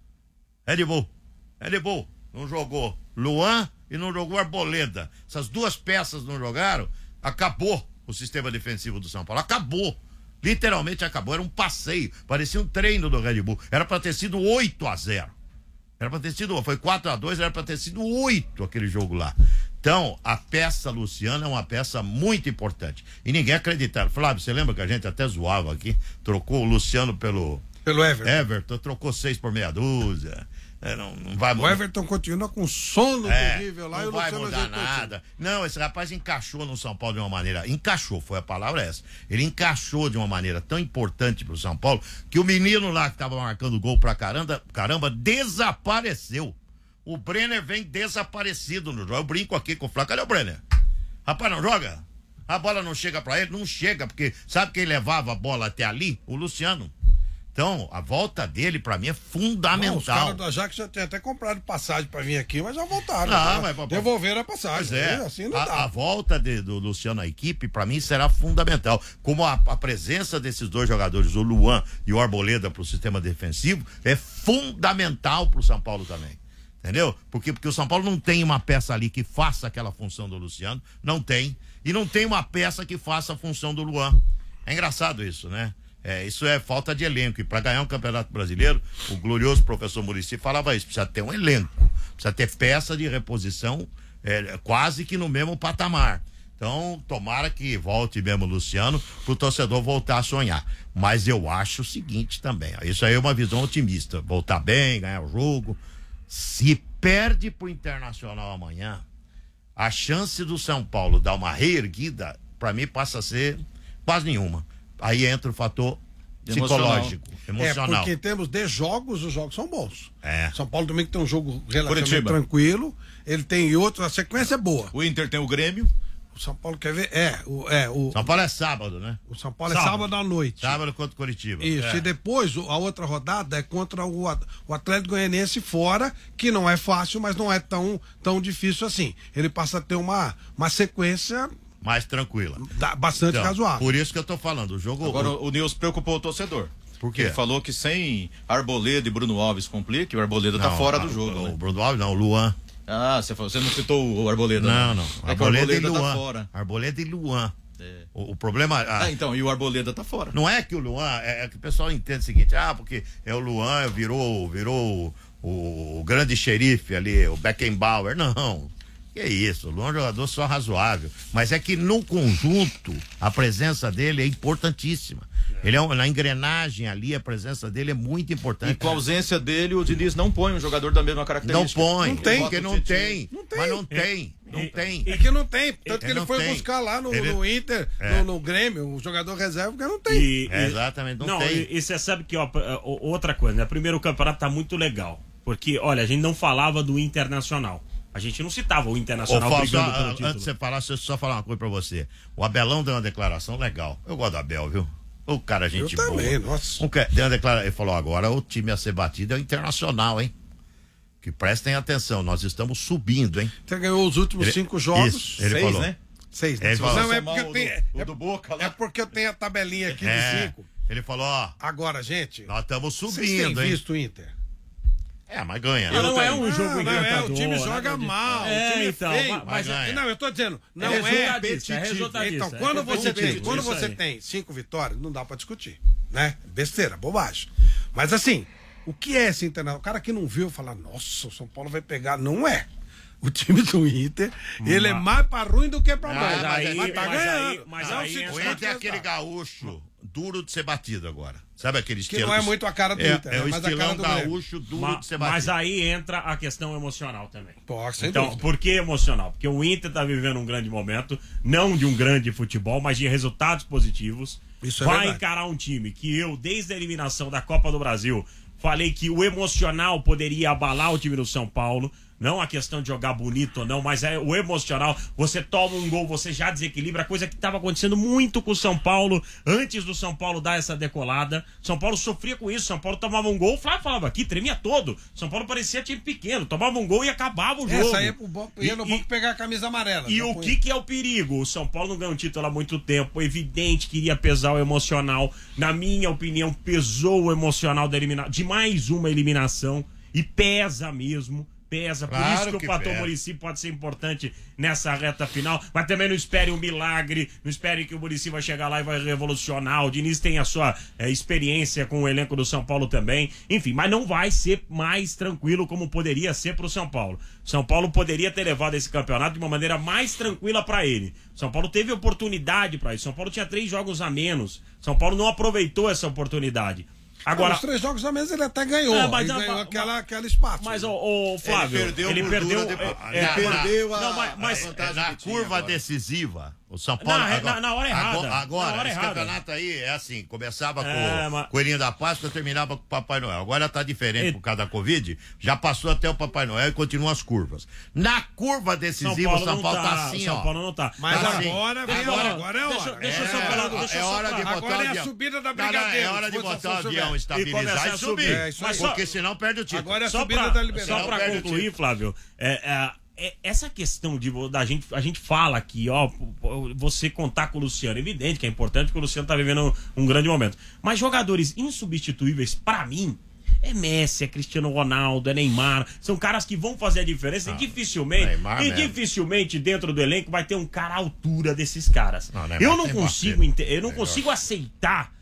Red Bull. Red Bull. Não jogou Luan e não jogou Arboleda. Essas duas peças não jogaram, acabou o sistema defensivo do São Paulo. Acabou. Literalmente acabou. Era um passeio. Parecia um treino do Red Bull. Era pra ter sido oito a zero. Era pra ter sido, foi quatro a dois, era pra ter sido oito aquele jogo lá. Então, a peça Luciano é uma peça muito importante. E ninguém acreditava. Flávio, você lembra que a gente até zoava aqui? Trocou o Luciano pelo... Pelo Everton. Everton, trocou seis por meia dúzia. É, não, não vai O Everton continua com sono é, terrível lá não e o vai Luciano mudar ajeitou nada. Não, esse rapaz encaixou no São Paulo de uma maneira. Encaixou, foi a palavra essa. Ele encaixou de uma maneira tão importante pro São Paulo que o menino lá que tava marcando gol pra caramba, caramba, desapareceu. O Brenner vem desaparecido no jogo. Eu brinco aqui com o Flávio. Cadê o Brenner? Rapaz, não joga? A bola não chega pra ele? Não chega, porque sabe quem levava a bola até ali? O Luciano. Então, a volta dele, pra mim, é fundamental. Não, os caras do Ajax já tinham até comprado passagem pra vir aqui, mas já voltaram. Não, né? mas, devolveram a passagem. Pois é, Assim não a, dá. a volta de, do Luciano à equipe, pra mim, será fundamental. Como a, a presença desses dois jogadores, o Luan e o Arboleda, pro sistema defensivo, é fundamental pro São Paulo também. Entendeu? Porque, porque o São Paulo não tem uma peça ali que faça aquela função do Luciano, não tem. E não tem uma peça que faça a função do Luan. É engraçado isso, né? É, isso é falta de elenco. E para ganhar um campeonato brasileiro, o glorioso professor Muricy falava isso: precisa ter um elenco, precisa ter peça de reposição é, quase que no mesmo patamar. Então, tomara que volte mesmo o Luciano pro torcedor voltar a sonhar. Mas eu acho o seguinte também, ó, isso aí é uma visão otimista: voltar bem, ganhar o jogo. Se perde pro Internacional amanhã, a chance do São Paulo dar uma reerguida, para mim, passa a ser quase nenhuma. Aí entra o fator psicológico, emocional. É, porque em termos de jogos, os jogos são bons. É. São Paulo domingo tem um jogo relativamente Curitiba. tranquilo, ele tem outro, a sequência é boa. O Inter tem o Grêmio. O São Paulo quer ver, é, o, é, o, São Paulo é sábado, né? o São Paulo é sábado, sábado à noite. Sábado contra o Curitiba. Isso, é. e depois a outra rodada é contra o, o Atlético Goianiense fora, que não é fácil, mas não é tão, tão difícil assim. Ele passa a ter uma, uma sequência mais tranquila, bastante então, razoável. Por isso que eu tô falando, o jogo... Agora o, o Nilson preocupou o torcedor. Por quê? Ele falou que sem Arboleda e Bruno Alves cumprir, que o Arboleda não, tá fora a, do jogo, o, né? O Bruno Alves não, o Luan. Ah, você, falou, você não citou o Arboleda, Não, não. É Arboleda, Arboleda e Luan. tá fora. Arboleda e Luan. É. O, o problema... A, Ah, então, e o Arboleda tá fora. não é que o Luan, é, é que o pessoal entende o seguinte: ah, porque é o Luan, virou, virou o, o grande xerife ali, o Beckenbauer. Não, que isso, o Luan é um jogador só razoável, mas é que no conjunto a presença dele é importantíssima. Ele é um, na engrenagem ali, a presença dele é muito importante. E com a ausência dele, o Diniz não põe um jogador da mesma Não característica. põe, Não tem, porque não tem, Não tem. mas não tem, não É, tem. É que não tem, tanto que Ele ele não foi tem. buscar lá no, Ele- no Inter, É. no, no Grêmio, o jogador reserva, porque não tem. E, É, e- exatamente, não não, tem. E você sabe que, ó, ó, outra coisa, né? Primeiro, o campeonato tá muito legal. Porque, olha, a gente não falava do Internacional. A gente não citava o Ô, Internacional Fausto, brigando só, pelo ah, título. antes de você falar, deixa eu só falar uma coisa pra você. O Abelão deu uma declaração legal. Eu gosto do Abel, viu? O cara, gente Eu boa. também, nossa. Um que- deu uma declaração, ele falou: agora o time a ser batido é o Internacional, hein? Que prestem atenção, nós estamos subindo, hein? Você ganhou os últimos Ele- cinco jogos. Isso, ele Seis, falou. né? Seis, né? Ele falou- Não, é Somar porque, o tem, do- o é, do Boca lá. é porque eu tenho a tabelinha aqui É, de cinco. ele falou: ó, Agora, gente, nós estamos vocês têm subindo, hein? visto o Inter? É, mas ganha. Não, não é tenho. um jogo não, não, é, encantador, o time joga nada disso. mal, É, o time então, é feio. mas- mas ganha. Não, eu tô dizendo, não É é, resultadista, é resultadista. Então, é quando você tem, competitivo, quando isso você aí. tem cinco vitórias, não dá pra discutir, né? Besteira, bobagem. Mas assim, o que é esse Internacional? O cara que não viu fala: nossa, o São Paulo vai pegar. Não é. O time do Inter, ele é mais pra ruim do que pra bom. mas aí- mas tá mas aí- ganhando. mas Não aí se entra- O discute Inter é aquele resultado. gaúcho duro de ser batido agora. Sabe aquele Que estilo? não é muito a cara do é, Inter, É né? o Mas a cara estilão do Grêmio. gaúcho duro Ma- de ser batido. Mas aí entra a questão emocional também. Pô, sem Então, dúvida. por que emocional? Porque o Inter tá vivendo um grande momento, não de um grande futebol, mas de resultados positivos. Isso é Vai verdade. encarar um time que eu, desde a eliminação da Copa do Brasil, falei que o emocional poderia abalar o time do São Paulo. Não a questão de jogar bonito ou não, mas é o emocional. Você toma um gol, você já desequilibra, coisa que estava acontecendo muito com o São Paulo antes do São Paulo dar essa decolada. São Paulo sofria com isso, São Paulo tomava um gol, o Flávio falava aqui, tremia todo. São Paulo parecia time pequeno, tomava um gol e acabava o jogo. Essa aí é pro bom, ia no E- banco pegar a camisa amarela. E Já o põe- que, que é o perigo? O São Paulo não ganhou um título há muito tempo. Evidente que iria pesar o emocional. Na minha opinião, pesou o emocional da elimina... de mais uma eliminação. E pesa mesmo. Pesa. Por Claro isso que, que o fator pesa. Muricy pode ser importante nessa reta final. Mas também não espere um milagre. Não espere que o Muricy vai chegar lá e vai revolucionar. O Diniz tem a sua eh, experiência com o elenco do São Paulo também. Enfim, mas não vai ser mais tranquilo como poderia ser pro São Paulo. São Paulo poderia ter levado esse campeonato de uma maneira mais tranquila para ele. São Paulo teve oportunidade para isso. São Paulo tinha três jogos a menos. São Paulo não aproveitou essa oportunidade. Agora, Os três jogos da mesa ele até ganhou. É, mas ele a- ganhou a- aquela, aquela espaço. mas o, Flávio, Ele perdeu ele gordura perdeu, depois. é, Ele é, perdeu a- não, mas, mas- a vantagem na que tinha curva agora. decisiva, o São Paulo. Na- agora, na- na hora errada. Agora, agora, Na hora esse errada. campeonato aí é assim: começava com É, o mas- Coelhinho da Páscoa, terminava com o Papai Noel. Agora tá diferente E- por causa da Covid, já passou até o Papai Noel e continuam as curvas. Na curva decisiva, o São não Paulo tá, assim, São ó. Paulo não tá. Mas Tá assim. agora vem a Agora- hora, agora é a hora. Deixa- deixa eu É, só falar, deixa eu é só hora de falar. botar Agora o é a avião. subida da Não, não, Brigadeiro, É hora de Força botar o São avião, Silvestre. estabilizar começar e, a subir. subir. É, isso aí. Porque senão perde o título. Agora é a Só subida pra, da Liberdade. só pra Perde o concluir, título. Flávio, é, é, é, essa questão de vo- da gente, a gente fala aqui, ó, você contar com o Luciano, evidente que é importante porque o Luciano tá vivendo um, um grande momento. Mas jogadores insubstituíveis, pra mim, É Messi, é Cristiano Ronaldo, é Neymar. São caras que vão fazer a diferença Ah, e dificilmente, Neymar e mesmo. dificilmente dentro do elenco vai ter um cara à altura desses caras. Não, Neymar eu não tem consigo, Mbappé. ente- eu não Melhor. consigo aceitar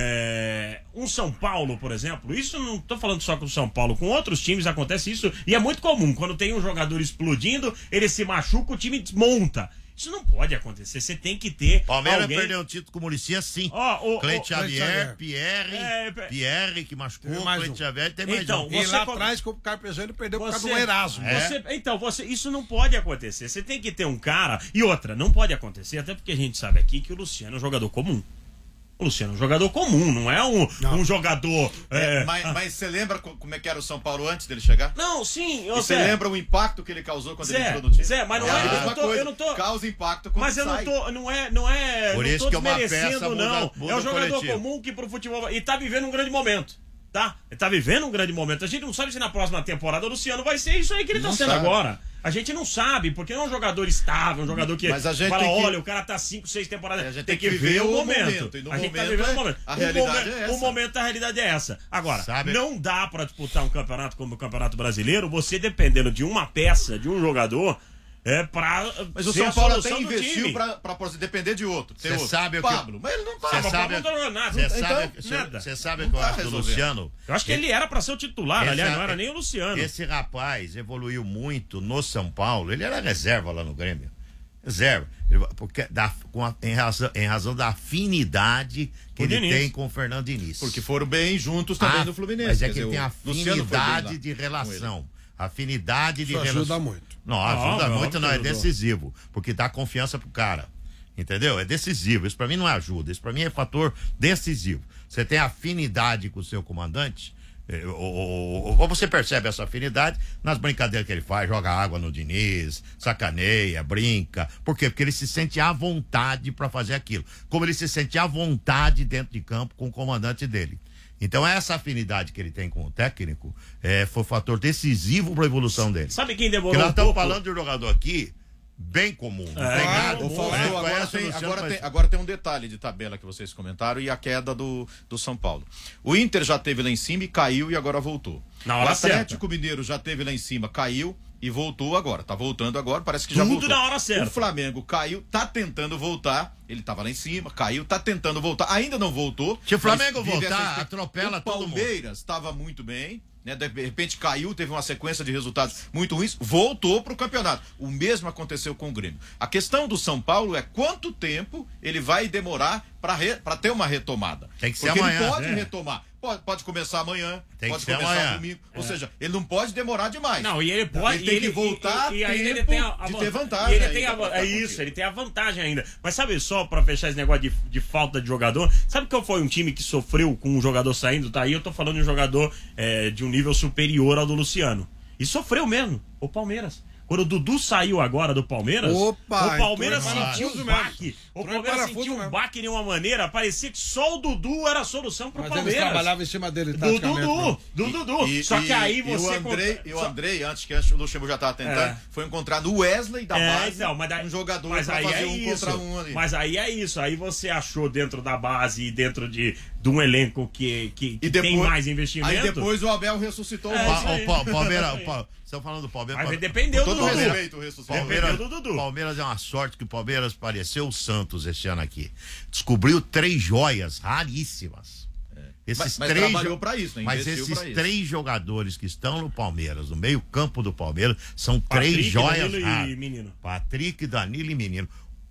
é, um São Paulo, por exemplo. Isso não tô falando só com o São Paulo, com outros times acontece isso e é muito comum. Quando tem um jogador explodindo, ele se machuca, o time desmonta. Isso não pode acontecer. Você tem que ter Palmeiras alguém... perdeu um título com o Muricy sim. Ó, o- Cleide o- Xavier, Xavier. Pierre, É, é, Pierre que machucou, Teve mais Cleide um. Xavier tem mais Então, um. E Você lá co- atrás, com o Carpegiani, perdeu por causa Você- do Erasmo. É. Você- então, você, isso não pode acontecer. Você tem que ter um cara. E outra, não pode acontecer, até porque a gente sabe aqui que o Luciano é um jogador comum. O Luciano é um jogador comum, não é um, Não. um jogador. é, Mas mas você lembra co- como é que era o São Paulo antes dele chegar? Não, sim, eu E você sei. lembra o impacto que ele causou quando Zé, ele entrou no time? Zé, mas não a é- eu mesma não tô- coisa. eu não tô- Causa impacto quando Mas eu não sai. tô. Não é. Não é. Por não isso tô que uma desmerecendo, peça muda- não. muda é um o jogador coletivo. comum que pro futebol. E tá vivendo um grande momento. Tá? Ele tá vivendo um grande momento. A gente não sabe se na próxima temporada o Luciano vai ser isso aí que ele tá Não sendo sabe. agora. A gente não sabe, porque não é um jogador estável, um jogador que Mas a gente fala, tem que- olha, o cara tá cinco, seis temporadas. É, a gente tem que viver o momento. e no A gente tá momento vivendo o é- momento. a O realidade momen- é essa. O momento, a realidade é essa. Agora, Sabe- não dá pra disputar um campeonato como o Campeonato Brasileiro, você dependendo de uma peça, de um jogador, é pra Mas o ser São a Paulo solução até do investiu time. pra, pra poder depender de outro. ter Você outro. sabe o que eu- Pablo, mas ele não tá. Você mas sabe, Pablo não tá nada. você Então, sabe, você- nada. você sabe Não que eu tá acho do resolvendo. Luciano? Eu acho que ele era pra ser o titular, Esse aliás, é- não era nem o Luciano. Esse rapaz evoluiu muito no São Paulo. Ele era reserva lá no Grêmio. Reserva. Ele- Porque da, com a- em, razão, em razão da afinidade que O ele Diniz. tem com o Fernando Diniz. Porque foram bem juntos também Ah, no Fluminense. Mas é quer que ele dizer, tem o Luciano foi bem lá afinidade de com relação. Afinidade de Isso relação. ajuda muito. Não, Ah, ajuda não, muito, não, é ajudou. decisivo. Porque dá confiança pro cara. Entendeu? É decisivo. Isso pra mim não é ajuda. Isso pra mim é fator decisivo. Você tem afinidade com o seu comandante. eh, Ou, ou- ou você percebe essa afinidade nas brincadeiras que ele faz, joga água no Diniz, sacaneia, brinca. Por quê? Porque ele se sente à vontade para fazer aquilo. Como ele se sente à vontade dentro de campo com o comandante dele. Então, essa afinidade que ele tem com o técnico eh, foi um fator decisivo para a evolução dele. Sabe quem Porque demorou nós um estamos pouco? falando de um jogador aqui bem comum. Não É, tem nada. Ô, Bom, Fausto, né? agora, Conhece o tem, Luciano, agora, mas- tem, agora tem um detalhe de tabela que vocês comentaram e a queda do, do São Paulo. O Inter já teve lá em cima e caiu e agora voltou. Na O hora Atlético Mineiro já teve lá em cima, caiu e voltou agora. Tá voltando agora, parece que já Tudo voltou. na hora certa. O Flamengo caiu, tá tentando voltar. Ele tava lá em cima, caiu, tá tentando voltar. Ainda não voltou. Se o Flamengo mas vive voltar, essa expect- atropela o todo mundo. Palmeiras estava muito bem. Né, de repente caiu, teve uma sequência de resultados muito ruins, voltou para o campeonato. O mesmo aconteceu com o Grêmio. A questão do São Paulo é quanto tempo ele vai demorar para ter uma retomada. Tem que ser Porque amanhã, ele pode né? retomar. Pode, pode começar amanhã, Tem que pode ser começar amanhã. domingo. Ou seja, ele não pode demorar demais. Não, e ele pode. Ele tem e que voltar e, e, e ainda ele tempo tem a, a de van- ter vantagem e ele ainda tem a, pra é estar isso, contigo. ele tem a vantagem ainda. Mas sabe só, pra fechar esse negócio de, de falta de jogador, sabe qual foi um time que sofreu com um jogador saindo? Tá aí, eu tô falando de um jogador é, de um nível superior ao do Luciano. E sofreu mesmo, o Palmeiras. Quando o Dudu saiu agora do Palmeiras, Opa, o Palmeiras entrou em sentiu um parafuso baque. O Entrou em Palmeiras parafuso sentiu um mesmo. baque de uma maneira, parecia que só o Dudu era a solução pro Mas eles Palmeiras. trabalhavam em cima dele, Do taticamente, Dudu, né? do Dudu. E- Só e- que aí e você... o Andrei, contra- e o só- Andrei, antes que antes o Luxemburgo já estava tentando, É. foi encontrar no Wesley da É, base então, mas daí- um jogador mas para aí fazer é um isso. contra um ali. Mas aí é isso. Aí você achou dentro da base e dentro de, de um elenco que, que, que E depois, tem mais investimento. Aí depois o Abel ressuscitou É, o isso Pa- Vasco. aí. o Pa- Palmeiras, Isso aí. o Pa- estão falando do Palmeiras. Mas Pa- dependeu Com do todo Dudu. respeito, ressuscitou. Palmeiras, Dependeu do Dudu. Palmeiras é uma sorte que o Palmeiras pareceu o Santos esse ano aqui. Descobriu três joias raríssimas. Esses Mas- mas três trabalhou jo- pra isso, né? Mas Investiu esses pra isso. três jogadores que estão no Palmeiras, no meio-campo do Palmeiras, são três Patrick, joias Danilo e raras. Menino. Patrick, Danilo e Menino.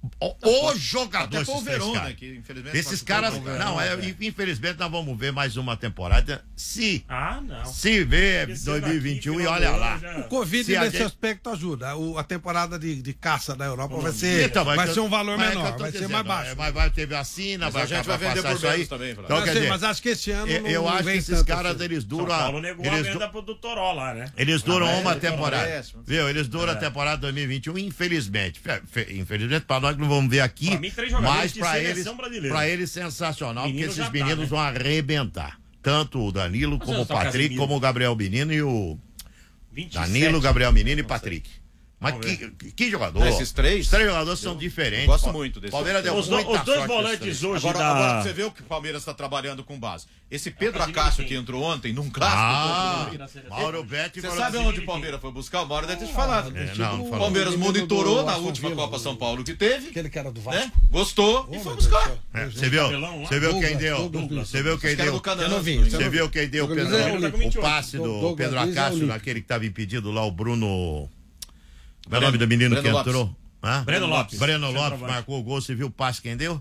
O, o jogador, Até foi o esses três Verona, caras. que infelizmente Esses machucou caras, o Verona, não, é, né? infelizmente nós vamos ver mais uma temporada. Se, Ah, não. se vê Esse dois mil e vinte e um daqui, e final olha do lá. ano, já- O Covid Se a nesse gente- aspecto ajuda. O- a temporada de, de caça da Europa vai ser, Então, mas vai que ser eu- um valor mas é que eu menor, tô vai ser dizendo, mais baixo. é, Mas vai ter vacina, Mas vai a gente acabar vai vender passar por isso aí. menos também, Flávio. Então, Eu quer sei, dizer, mas acho que esse ano eu, não, eu não acho que vem esses tanto caras, assim. eles São duram. Paulo negou Eles, a venda du- pro do Toró lá, né? eles duram Ah, mas uma é, temporada. péssimo. Viu? Eles duram a temporada dois mil e vinte e um, infelizmente. Fe- fe- Infelizmente, para nós que não vamos ver aqui. Pra mim, três jogadores Mas de para seleção eles, brasileira. pra eles, sensacional, Menino porque já esses tá, meninos né? vão arrebentar. Tanto o Danilo, Mas como eu o sou Patrick, Casemiro. como o Gabriel Menino e o. vinte e sete. Danilo, Gabriel Menino e Patrick. Mas que, que jogador? Ah, esses três? Os três jogadores são diferentes. gosto muito desse. Palmeiras deu Os, muita os dois sorte volantes hoje Agora, da... agora você vê o que o Palmeiras está trabalhando com base. Esse Pedro Acácio que entrou ontem num clássico. Ah, Mauro Betti Você falou sabe assim, onde o Palmeiras foi buscar? O Mauro deve ter te falado. É, não, não o falou. Palmeiras O monitorou menino do na Aston última Villa, Copa o- São Paulo que teve. Aquele que era do Vasco. Né? Gostou e Oh, foi meu Deus do buscar. céu. É, você viu? Cabelão lá? Você viu quem Douglas, deu? Douglas, Você viu quem Acho que era deu? do Canaã, Eu não vi, se não me você Você engano. viu quem deu o Douglas Pedro? é o Nico. O passe do Douglas Pedro Luiz é o Acácio, Nico. naquele que estava impedido lá, o Bruno. Qual é o nome do menino Breno que Lopes. entrou? Hã? Breno Lopes. Breno Lopes Centroavante. marcou o gol. Você viu o passe quem deu?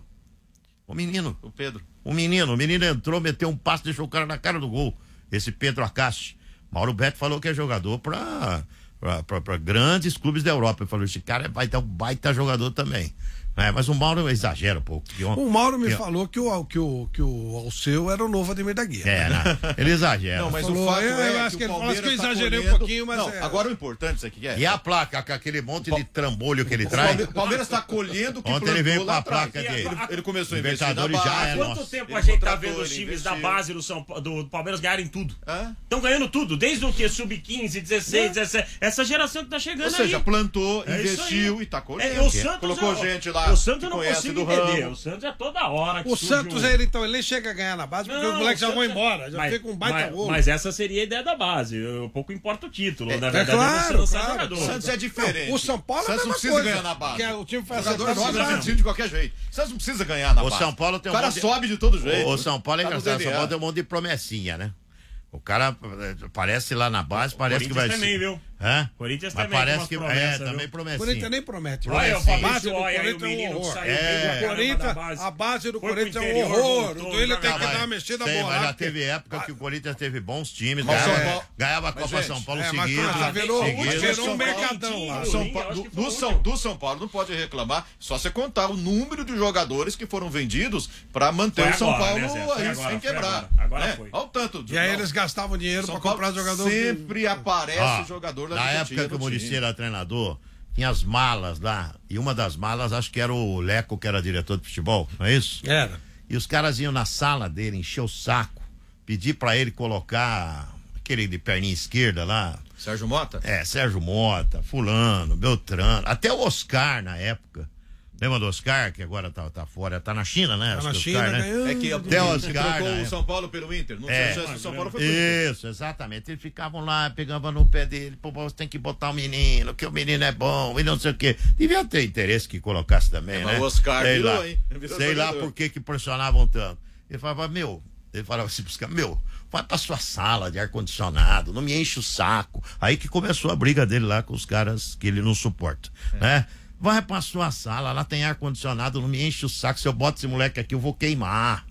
O menino. O Pedro. O menino. O menino entrou, meteu um passe, deixou o cara na cara do gol. Esse Pedro Acácio. Mauro Betti falou que é jogador pra, pra, pra, pra grandes clubes da Europa. Ele falou: esse cara vai ter um baita jogador também. É, mas o Mauro exagera um pouco. porque on- O Mauro me que- falou que o, que, o, que o Alceu era o novo Ademir da Guia. É, né? Ele exagera. Não, mas Falou, o fato eu- eu é acho que que o ele falou Palmeiras que eu tá exagerei um colhendo- pouquinho, mas Não, é- agora o importante isso aqui é. E a placa, com aquele monte de trambolho que ele O traz. Palme- o Palmeiras está colhendo o que Ontem ele veio plantou com lá a atrás. placa dele. Ele, ele começou a investir na Libertadores já base. é Há quanto nosso. tempo Ele a gente tá contratou, vendo os ele times da investiu. base do, São, Pa- do Palmeiras ganharem tudo? Hã? Estão ganhando tudo, desde o que? sub quinze, dezesseis, dezessete. Essa geração que tá chegando Ou seja, aí. plantou, É isso investiu aí. e tá É, colhendo. o Santos, Colocou eu- gente lá. O Santos que eu não conhece consigo do entender. ramo. O Santos é toda hora. que O surge Santos, um- ele, então, ele nem chega a ganhar na base, porque Não, os moleques o já vão Santos é- embora. Já mas, fica um baita mas, gol. mas essa seria a ideia da base. Eu, pouco importa o título. Na verdade, é, claro, você lançar claro. jogador. O Santos é diferente. Não, o São Paulo é a Santos não mesma precisa coisa, ganhar na base. que é o time faz O jogador essa joga base. vencido de qualquer jeito. O Santos não precisa ganhar na O base. São Paulo tem um O cara monte de- sobe de todo jeito. O São Paulo é Tá no engraçado. O D São N A. Paulo tem um monte de promessinha, né? O cara eh, parece lá na base, parece que vai Corinthians também, ser. viu? Hã? Corinthians Mas também parece tem que umas é, promessas, também viu? O promessinha. Corinthians nem promete. Olha, A o base Fabrício, do olha aí o Corinthians é um menino que horror. saiu É. bem pra O caramba Corinthians, da base. a base do Foi pro Corinthians é um interior, horror. voltou, O Duílio tem joga que Mas- dar uma mexida sei, boa mas lá. já teve época que o Corinthians teve bons times, Mas ganhava, São Paulo- ganhava a Mas, Copa gente, São Paulo é, mas seguido. já virou- seguido. mas virou um São Paulo- mercadão lá. Do São, Sim, Pa- acho do, que foi do o São, último. do São Paulo não pode reclamar, só você contar o número de jogadores que foram vendidos para manter Foi o São agora, Paulo né, Zé? Foi aí agora, sem foi quebrar. agora. Agora né? foi. Olha o tanto. de- E aí não. eles gastavam dinheiro São pra Paulo comprar jogador. sempre aparece Ah, jogador da na Argentina época que no o Muricy time. era treinador, tinha as malas lá. E uma das malas, acho que era o Leco, que era diretor de futebol, não é isso? Era. E os caras iam na sala dele, encher o saco, pedir pra ele colocar aquele de perninha esquerda lá. Sérgio Mota? É, Sérgio Mota, Fulano, Beltrano, até o Oscar na época. Lembra do Oscar, que agora tá, tá fora, tá na China, né? Tá Acho na que o China, Oscar, né? ganhando. É que a- Até o que Oscar, trocou né? o São Paulo pelo Inter. Não É. sei se o São Paulo foi pro Inter. Isso, exatamente. Eles ficavam lá, pegavam no pé dele, pô, você tem que botar o menino, que o menino é bom, e não sei o quê. Devia ter interesse que colocasse também, É, né? mas o Oscar sei virou, lá, hein? Virou sei lá jogador. por que que pressionavam tanto. Ele falava, meu, ele falava assim pros caras, meu, vai pra sua sala de ar-condicionado, não me enche o saco. Aí que começou a briga dele lá com os caras que ele não suporta, É. né? Vai pra sua sala, lá tem ar-condicionado, não me enche o saco, se eu boto esse moleque aqui eu vou queimar.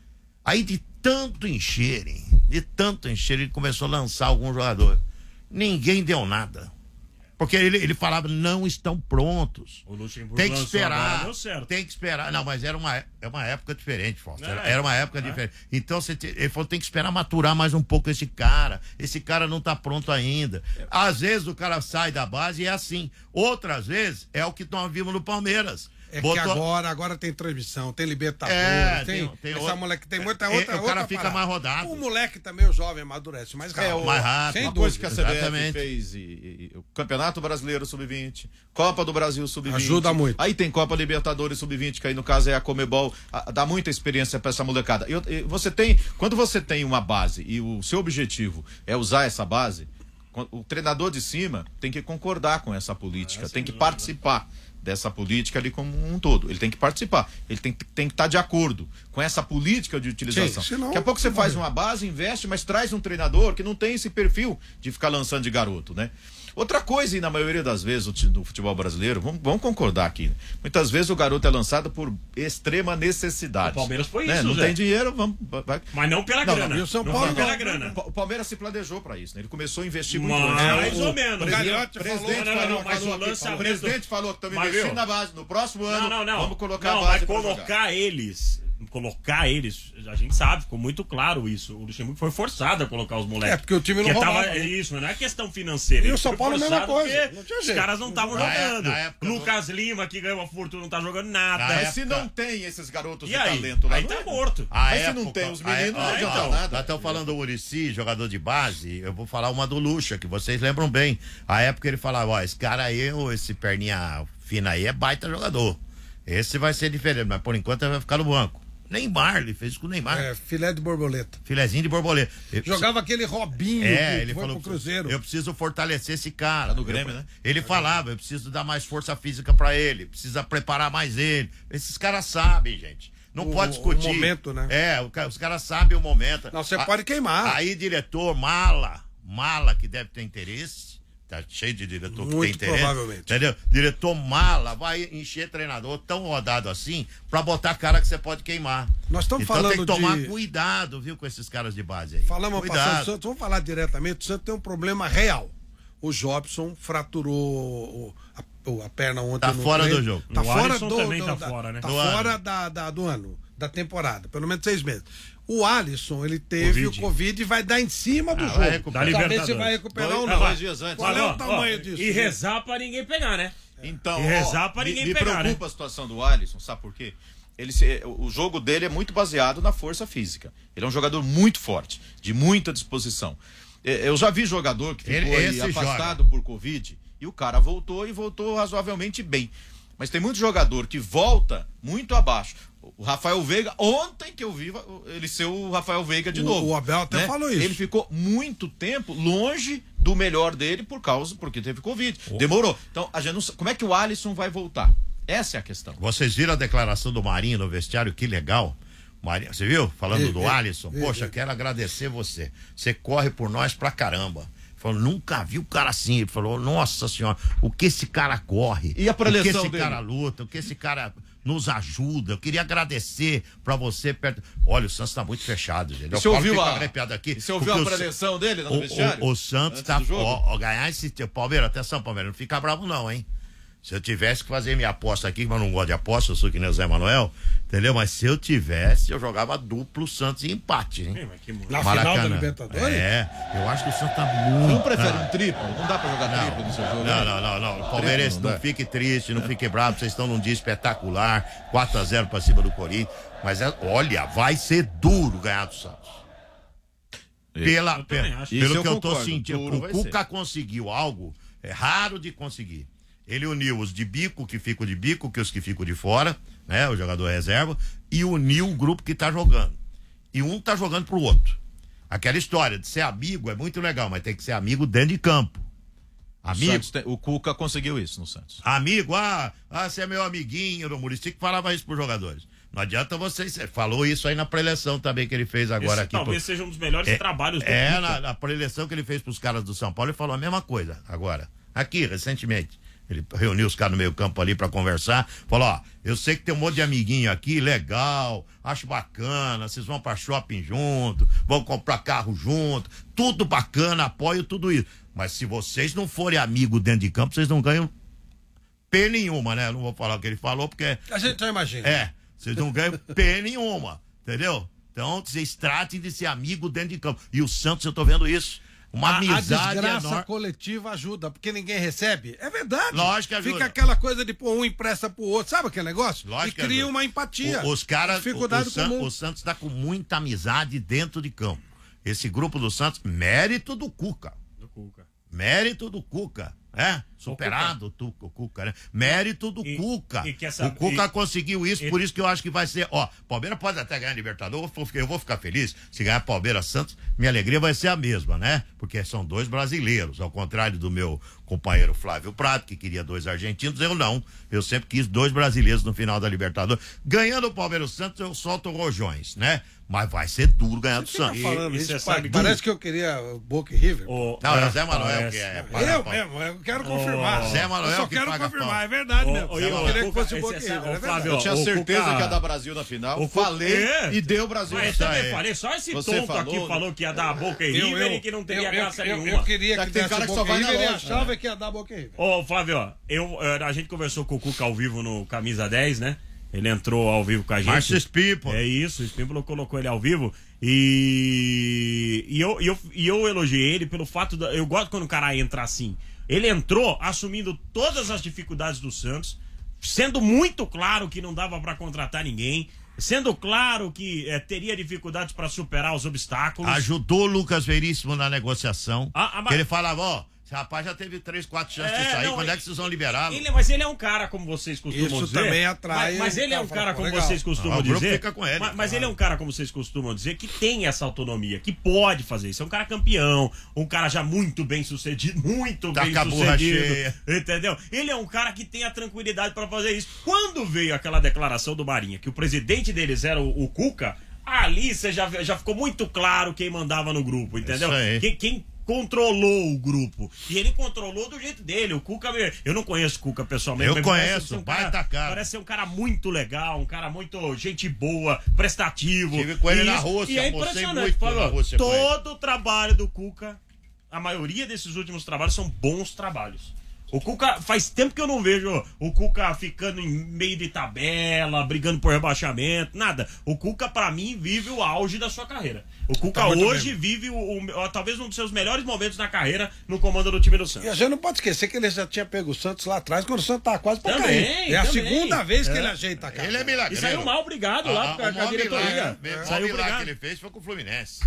Aí de tanto encherem, de tanto encherem, ele começou a lançar algum jogador. Ninguém deu nada. Porque ele, ele falava, não estão prontos. O Luxemburgo Tem que lançou agora, esperar. deu certo. Tem que esperar. Não, mas era uma, é uma época diferente, Fausto. Era, É, era uma época é. diferente. Então, você te- ele falou, tem que esperar maturar mais um pouco esse cara. Esse cara não tá pronto ainda. Às vezes o cara sai da base e é assim. Outras vezes é o que nós vimos no Palmeiras. É Botou- que agora, agora tem transmissão, tem Libertadores, É, tem, tem- tem essa outra- moleque tem muita é, outra o cara outra fica parada. mais rodado. O moleque também, o jovem, amadurece mais rápido. É, o- mais rápido. Sem Uma dúvida. coisa que a C B F Exatamente. fez, e, e- e o Campeonato Brasileiro sub vinte, Copa do Brasil sub vinte. Ajuda muito. Aí tem Copa Libertadores sub vinte, que aí no caso é a Comebol, a- dá muita experiência para essa molecada. E, e você tem, quando você tem uma base e o seu objetivo é usar essa base, o treinador de cima tem que concordar com essa política, tem que participar dessa política ali como um todo. Ele tem que participar. Ele tem, tem que estar de acordo com essa política de utilização. Sim, senão- Daqui a pouco você faz uma base, investe, mas traz um treinador que não tem esse perfil de ficar lançando de garoto, né? Outra coisa, e na maioria das vezes no futebol brasileiro, vamos, vamos concordar aqui, né? Muitas vezes o garoto é lançado por extrema necessidade. O Palmeiras foi né? isso, Não Zé. tem dinheiro, vamos... Vai. Mas não pela Não, grana. não, e o São Não Paulo foi pela não. grana. O Palmeiras se planejou para isso, né? Ele começou a investir muito Mais antes. ou menos. O Galhote O presidente falou- Não, não, falou, não, mas falou o aqui, lançamento- o presidente falou que estamos Mas, investindo viu? na base. No próximo ano, Não, não, não. vamos colocar não, a base vai pra colocar jogar. eles colocar eles, a gente sabe, ficou muito claro isso. O Luxemburgo foi forçado a colocar os moleques. É, porque o time não porque roubava, tava, né? Isso, não é questão financeira. E Ele o São foi Paulo a mesma forçado coisa, porque não tinha os jeito. caras não estavam Na é- jogando. na época Lucas Lima, que ganhou uma fortuna, não tá jogando nada. Na Mas época- se não tem esses garotos E de aí? talento lá, Aí não tá é? morto. A Mas se época, não tem os a meninos, época- não adianta então, nada. Nós estamos falando do Muricy, jogador de base, eu vou falar uma do Lucha, que vocês lembram bem. A época ele falava, ó, esse cara aí, ou esse perninha fina aí, é baita jogador. Esse vai ser diferente, mas por enquanto ele vai ficar no banco. Neymar, ele fez isso com o Neymar. É, filé de borboleta. Filezinho de borboleta. Eu- Jogava aquele Robinho É, que ele foi falou pro Cruzeiro. eu preciso fortalecer esse cara. Tá no Grêmio, Eu- né? Ele falava, eu preciso dar mais força física pra ele, precisa preparar mais ele. Esses caras sabem, gente. Não O- pode discutir. o momento, né? É, o ca- os caras sabem o momento. Não, você A- pode queimar. Aí, diretor, mala, mala que deve ter interesse. Tá cheio de diretor que tem Muito interesse. provavelmente. Entendeu? Diretor mala vai encher treinador tão rodado assim pra botar cara que você pode queimar. Nós estamos então falando tem que tomar de- cuidado, viu, com esses caras de base aí. Falamos cuidado. passando do Santos, vamos falar diretamente. O Santos tem um problema real. O Jobson fraturou o- a, o- a perna ontem. Tá no fora treino. do jogo. Tá O fora Alisson do, também do- tá da- fora, né? Tá Do fora ano. da, da- do ano, da temporada, pelo menos seis meses. O Alisson, ele teve Covid. o Covid e vai dar em cima do Ah, jogo. vai recuperar. Da Saber se Libertadores. vai recuperar Dois- ou é, não. dois dias antes. Qual é Ó, o tamanho ó, disso? E rezar pra ninguém pegar, né? Então, E rezar pra me, ninguém me pegar, preocupa a situação do Alisson, sabe por quê? Ele se- o jogo dele é muito baseado na força física. Ele é um jogador muito forte, de muita disposição. É, Eu já vi jogador que ficou Ele- aí esse afastado por Covid e o cara voltou e voltou razoavelmente bem. Mas tem muito jogador que volta muito abaixo. O Rafael Veiga, ontem que eu vi ele ser o Rafael Veiga de O- novo. o Abel até né? falou isso. Ele ficou muito tempo longe do melhor dele por causa, porque teve Covid. Demorou. Então, a gente não sabe, como é que o Alisson vai voltar? Essa é a questão. Vocês viram a declaração do Marinho no vestiário? Que legal. Marinho, você viu? Falando Vi, do vi, Alisson. vi, Poxa, vi. quero agradecer você. Você corre por nós pra caramba. Falou, nunca vi o cara assim. Ele falou, nossa senhora, o que esse cara corre? E a O que preleção esse dele? cara luta? O que esse cara nos ajuda? Eu queria agradecer pra você perto. Olha, o Santos tá muito fechado, gente. Eu Você falo, ouviu fico a, arrepiado aqui. e você ouviu porque a o Sa- preleção dele no o, vestiário? o, o Santos Antes tá. do jogo? Ó, ó, ganhar esse. Palmeiras, atenção, Palmeiras, não fica bravo, não, hein? Se eu tivesse que fazer minha aposta aqui, mas eu não gosto de aposta, eu sou que nem o Zé Manuel, entendeu? Mas se eu tivesse, eu jogava duplo Santos e empate, hein? Ih, mas que moleque. Na final da Maracanã. Libertadores? É, eu acho que o Santos tá muito. Você não prefere um triplo? Não dá pra jogar triplo no seu jogo? Não, né? não, não, não. Palmeirense, não não dá. fique triste, não fique bravo, vocês estão num dia espetacular, quatro a zero pra cima do Corinthians. Mas é- olha, vai ser duro ganhar do Santos. Pela, Eu também pe- acho. pelo Isso eu que eu tô concordo, sentindo, duro o vai Cuca conseguiu algo é raro de conseguir. Ele uniu os de bico que ficam de bico, que os que ficam de fora, né? O jogador reserva, e uniu o grupo que tá jogando. E um tá jogando pro outro. Aquela história de ser amigo é muito legal, mas tem que ser amigo dentro de campo. O, Amigo, Santos tem- o Cuca conseguiu isso no Santos. amigo, ah, ah, você é meu amiguinho, o Muricy que falava isso pros jogadores. Não adianta vocês, você falou isso aí na preleção também que ele fez agora Esse aqui. talvez pro- seja um dos melhores É, trabalhos do É, Cuca. na, na preleção que ele fez pros caras do São Paulo, ele falou a mesma coisa agora. Aqui, recentemente. Ele reuniu os caras no meio campo ali pra conversar. Falou, ó, eu sei que tem um monte de amiguinho aqui, legal, acho bacana, vocês vão pra shopping junto, vão comprar carro junto, tudo bacana, apoio tudo isso. Mas se vocês não forem amigos dentro de campo, vocês não ganham P nenhuma, né? Eu não vou falar o que ele falou, porque A gente já imagina. é, vocês não ganham P nenhuma, entendeu? Então, vocês tratem de ser amigo dentro de campo. E o Santos, eu tô vendo isso. Uma A, a amizade desgraça enorme. coletiva ajuda, porque ninguém recebe. É verdade. Lógico que ajuda. Fica aquela coisa de pôr um empresta pro outro, sabe aquele negócio? Lógico e que cria ajuda. uma empatia. O- os caras, o, Dificuldade o, San- comum. o Santos tá com muita amizade dentro de campo. Esse grupo do Santos, mérito do Cuca. Do Cuca. Mérito do Cuca. É, superado o, Tuca, o Cuca, né? Mérito do E- Cuca. e quer saber- o Cuca e- conseguiu isso, e- por isso que eu acho que vai ser. Ó, Palmeiras pode até ganhar Libertadores, eu vou, eu vou ficar feliz se ganhar Palmeiras Santos. Minha alegria vai ser a mesma, né? Porque são dois brasileiros, ao contrário do meu companheiro Flávio Prato, que queria dois argentinos, eu não. Eu sempre quis dois brasileiros no final da Libertadores. Ganhando o Palmeiras Santos, eu solto Rojões, né? Mas vai ser duro ganhar do Fica Santos. falando E- e isso, cê pai, sabe parece que- que eu queria o Boca e River. O- Não, é o Zé Ah, Manuel parece. que é. eu paga- mesmo, eu quero confirmar. Zé Manuel eu só que quero paga confirmar, pau. é verdade Ô, mesmo. ô, eu ô, queria que Cuca, fosse o esse- Boca e esse- River, ô, é verdade. Flávio, Eu tinha o certeza Cuca- que ia dar Brasil na final. O Cuca- Falei É. e deu Brasil Mas na eu final. também falei, só esse Você tonto falou, aqui né? falou que ia dar a Boca e Eu, River eu, e que não teria eu, graça eu, nenhuma. eu queria Já que que tem desse cara que Boca só vai e na River, ele lógica, achava né? que ia dar Boca e River. Ô, Flávio, ó, eu, eh, a gente conversou com o Cuca ao vivo no Camisa dez, né? Ele entrou ao vivo com a gente. Márcio Espímpolo. É isso, o Espímpolo colocou ele ao vivo. E, e, eu, e, eu, e eu elogiei ele pelo fato. Da, eu gosto quando o cara entra assim. Ele entrou assumindo todas as dificuldades do Santos, sendo muito claro que não dava para contratar ninguém, sendo claro que é, teria dificuldades para superar os obstáculos. Ajudou o Lucas Veríssimo na negociação. A, a, que ele falava, ó, esse rapaz já teve três, quatro chances É, de sair, não, quando ele- é que vocês vão liberá-lo? Ele, mas ele é um cara, como vocês costumam Isso dizer. também atrai Mas, mas o ele é cara um fala, cara, pô, como legal. vocês costumam Ah, o grupo dizer. fica com ele, mas mas claro. ele é um cara, como vocês costumam dizer, que tem essa autonomia, que pode fazer isso. É um cara campeão, um cara já muito bem sucedido, muito Tá bem com a burra sucedido. cheia. Entendeu? Ele é um cara que tem a tranquilidade pra fazer isso. Quando veio aquela declaração do Marinha, que o presidente deles era o, o Cuca, ali você já, já ficou muito claro quem mandava no grupo, entendeu? Isso aí. Quem, quem controlou o grupo. E ele controlou do jeito dele. O Cuca, eu não conheço o Cuca pessoalmente. Eu mas conheço, parece ser um baita cara, cara. Parece ser um cara muito legal, um cara muito gente boa, prestativo. Tive com ele E na isso- Rússia, e é almocei impressionante. muito Falou, na Rússia com todo o trabalho do Cuca, a maioria desses últimos trabalhos são bons trabalhos. O Cuca, faz tempo que eu não vejo o Cuca ficando em meio de tabela, brigando por rebaixamento, nada. O Cuca, pra mim, vive o auge da sua carreira. O Cuca Tá muito hoje bem. vive o, o- talvez um dos seus melhores momentos na carreira no comando do time do E Santos. a gente não pode esquecer que ele já tinha pego o Santos lá atrás, quando o Santos tava quase pra Também, cair. É a também. segunda vez que É. ele ajeita a cara. Ele é milagreiro. E saiu mal obrigado lá Ah, com a, o com a maior diretoria. milagre, o maior Saiu milagre obrigado. que ele fez foi com o Fluminense.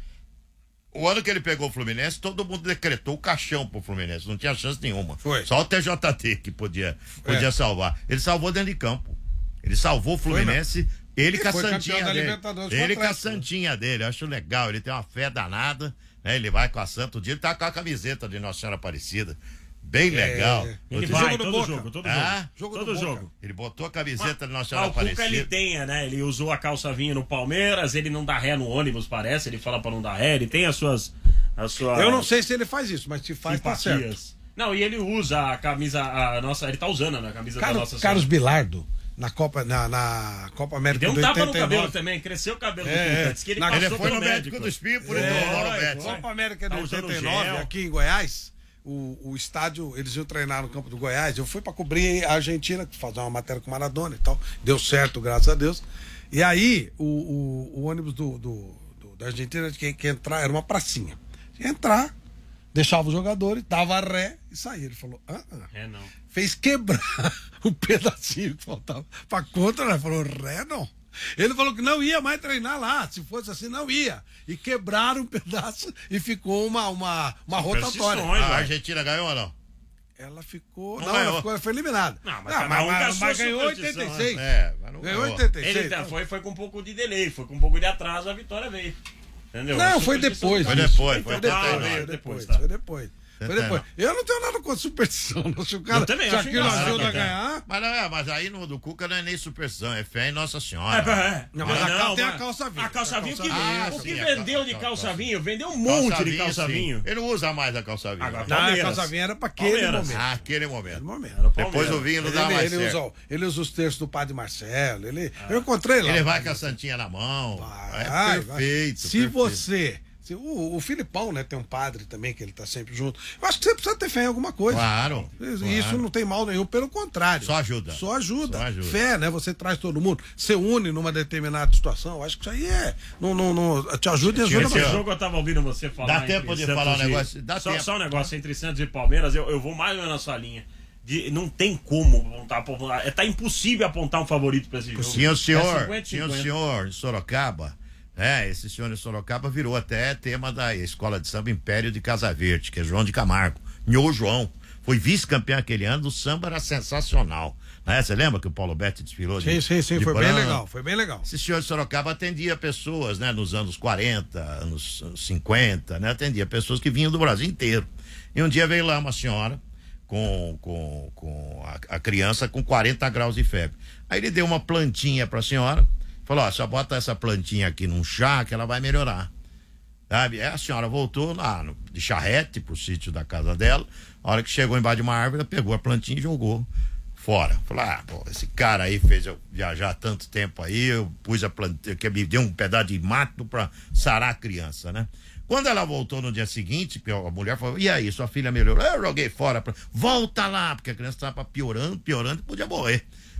O ano que ele pegou o Fluminense, todo mundo decretou o caixão pro Fluminense. Não tinha chance nenhuma. Foi. Só o T J T que podia, podia É. salvar. Ele salvou dentro de campo. Ele salvou o Fluminense. Ele E com a foi campeão santinha da dele. Libertadores com Ele o com a Atlético, né? santinha dele. Eu acho legal. Ele tem uma fé danada. Né? Ele vai com a santa o dia. Ele tá com a camiseta de Nossa Senhora Aparecida. Bem legal. Ele Outro vai dia- Jogo do todo Boca. jogo, todo Ah, jogo. jogo todo do Boca. jogo. Ele botou a camiseta de Nossa Ah, Senhora o Cuca ele Aparecida. tem, né? Ele usou a calça vinho no Palmeiras, ele não dá ré no ônibus, parece, ele fala pra não dar ré, ele tem as suas. As suas Eu não sei se ele faz isso, mas se faz, tá certo. simpatias. Não, e ele usa a camisa, a nossa, ele tá usando né, a camisa da Carlos, nossa Carlos Senhora. Bilardo, na Copa, na, na Copa América Deu um do tapa no oitenta e nove. cabelo também, cresceu o cabelo É, do Cuca. é. Diz que ele, Na- passou Ele foi pelo no médico do Espírito, ele É, tomou no foi, médico. foi. Copa América de Tá usando oitenta e nove, gel. aqui em Goiás, o, o estádio, eles iam treinar no campo do Goiás. Eu fui pra cobrir a Argentina, fazer uma matéria com o Maradona e tal. Deu certo, graças a Deus. E aí, o, o, o ônibus do, do, do- da Argentina que, que entrar, era uma pracinha. Entrar, deixava os jogadores, dava ré e saía. Ele falou, ah, ah. É, não. Fez quebrar o pedacinho que faltava pra contra, né? Falou, ré não. Ele falou que não ia mais treinar lá, se fosse assim, não ia. E quebraram um pedaço e ficou uma, uma, uma rotatória. Superstições. A Argentina ganhou ou não? Ela ficou. Não Não, ganhou. ela ficou, foi eliminada. Não, mas cada um com a mas, sua mas ganhou superstição, oitenta e seis. É, mas não Ganhou ganhou. oitenta e seis. Ele tá- foi, foi com um pouco de delay, foi com um pouco de atraso, a vitória veio. Entendeu? Não, A foi superstição depois. Foi tá- depois, foi Então, tá, depois, veio Foi depois, depois, tá. foi depois. Foi Setenta e depois. nove. Eu não tenho nada contra superstição, não. Se o cara, Eu também se acho aquilo engraçado, ajuda a cara. ganhar. Mas, não é, mas aí no do Cuca não é nem superstição, é fé em Nossa Senhora. É, é. Não, mas a Não, cal- tem a mas- calça vinho. A calça vinho que, A calça vinho. o Ah, que sim, a vendeu calça- de calça calça vinho. vinho, vendeu um monte de vinho, calça sim. vinho. Ele não usa mais a calça vinho. Agora né? tá. Não, a Palmeiras. calça vinho era pra aquele Palmeiras. momento. Ah, aquele Aquele momento. momento. Era o Depois Palmeiras. o vinho não Ele, dá mais ele, certo. usa, ele usa os textos do Padre Marcelo. Ele, eu encontrei lá. Ele vai com a santinha na mão. Vai, é vai. perfeito. Se perfeito. você. se o, o Filipão, né, tem um padre também que ele tá sempre junto. Eu acho que você precisa ter fé em alguma coisa. Claro. Isso claro. não tem mal nenhum, pelo contrário. Só ajuda. Só ajuda. Só ajuda. Fé, né? Você traz todo mundo, você une numa determinada situação. Eu acho que isso aí é. Não, não, não, te ajuda e ajuda Esse Esse bastante. jogo eu tava ouvindo você falar. Dá tempo entre de Santos falar um e- negócio? Dá só, tempo. só um negócio entre Santos e Palmeiras, eu, eu vou mais ou menos na sua linha. De, não tem como apontar, apontar. É, tá impossível apontar um favorito pra esse jogo. Tinha o senhor, É cinquenta, tinha o cinquenta. senhor em Sorocaba. É, esse senhor em Sorocaba virou até tema da escola de samba Império de Casa Verde, que é João de Camargo. Nhô João. Foi vice-campeão aquele ano, o samba era sensacional. Né? Você lembra que o Paulo Betti desfilou? Sim, de, sim, sim, de foi bem branco? legal, foi bem legal. Esse senhor de Sorocaba atendia pessoas, né, nos anos quarenta, anos anos cinquenta, né, atendia pessoas que vinham do Brasil inteiro. E um dia veio lá uma senhora com, com, com a, a criança com quarenta graus de febre. Aí ele deu uma plantinha para a senhora, falou: ó, só bota essa plantinha aqui num chá que ela vai melhorar. Sabe? Aí a senhora voltou lá no, de charrete pro sítio da casa dela. A hora que chegou embaixo de uma árvore, ela pegou a plantinha e jogou fora. Falou: ah, pô, esse cara aí fez eu viajar tanto tempo aí, eu pus a plantinha, que me deu um pedaço de mato pra sarar a criança, né? Quando ela voltou no dia seguinte, a mulher falou: e aí, sua filha melhorou? Eu joguei fora. Pra... Volta lá, porque a criança estava piorando, piorando e podia morrer.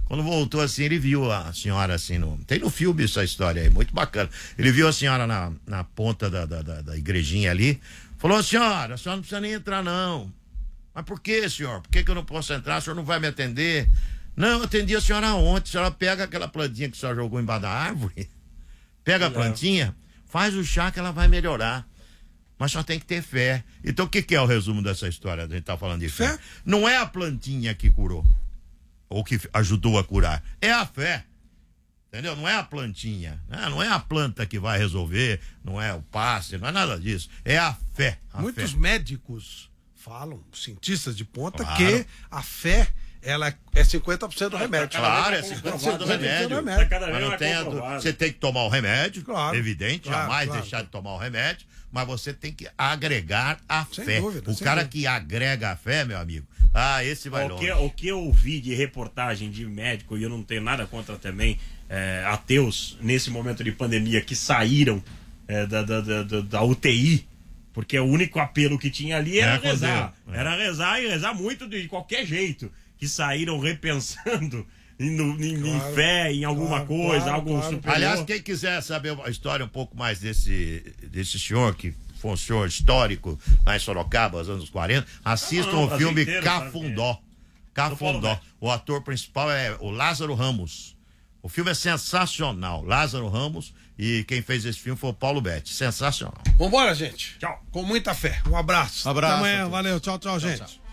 Quando voltou assim, ele viu a senhora assim, no, tem no filme essa história aí, muito bacana. Ele viu a senhora na, na ponta da, da, da, da igrejinha ali, falou, senhora, a senhora não precisa nem entrar não. Mas por que, senhor? Por que, que eu não posso entrar? O senhor não vai me atender? Não, eu atendi a senhora ontem. A senhora pega aquela plantinha que a senhora jogou embaixo da árvore, pega a plantinha, faz o chá que ela vai melhorar. Mas só tem que ter fé. Então o que, que é o resumo dessa história? A gente tá falando de fé. fé. Não é a plantinha que curou, ou que ajudou a curar. É a fé. Entendeu? Não é a plantinha. Não é a planta que vai resolver, não é o passe, não é nada disso. É a fé. A Muitos fé. médicos falam, cientistas de ponta, Claro. que a fé, ela é cinquenta por cento do remédio. Claro, é cinquenta por cento do remédio. remédio. Cada vez Mas não mais tem a- comprovado. você tem que tomar o remédio, Claro, evidente, claro, jamais claro. deixar de tomar o remédio, mas você tem que agregar a Sem fé. dúvida, o sem cara dúvida. que agrega a fé, meu amigo, ah, esse vai O que, longe. o que eu vi de reportagem de médico, e eu não tenho nada contra também é, ateus, nesse momento de pandemia, que saíram é, da, da, da, da- da U T I, porque o único apelo que tinha ali era É, com rezar. Deus, é. Era rezar e rezar muito de qualquer jeito. Que saíram repensando em, no- em- em Claro, fé, em alguma claro, coisa, claro, algo claro. superior. Aliás, quem quiser saber a história um pouco mais desse, desse senhor, que foi um senhor histórico lá em Sorocaba, nos anos quarenta, assistam Ah, não, o o Brasil filme inteiro sabe Cafundó. Paulo Cafundó. Betti. O ator principal é o Lázaro Ramos. O filme é sensacional. Lázaro Ramos, e quem fez esse filme foi o Paulo Betti. Sensacional. Vambora, gente. Tchau. Com muita fé. Um abraço. Abraço Até a amanhã. todos. Valeu. Tchau, tchau, gente. tchau.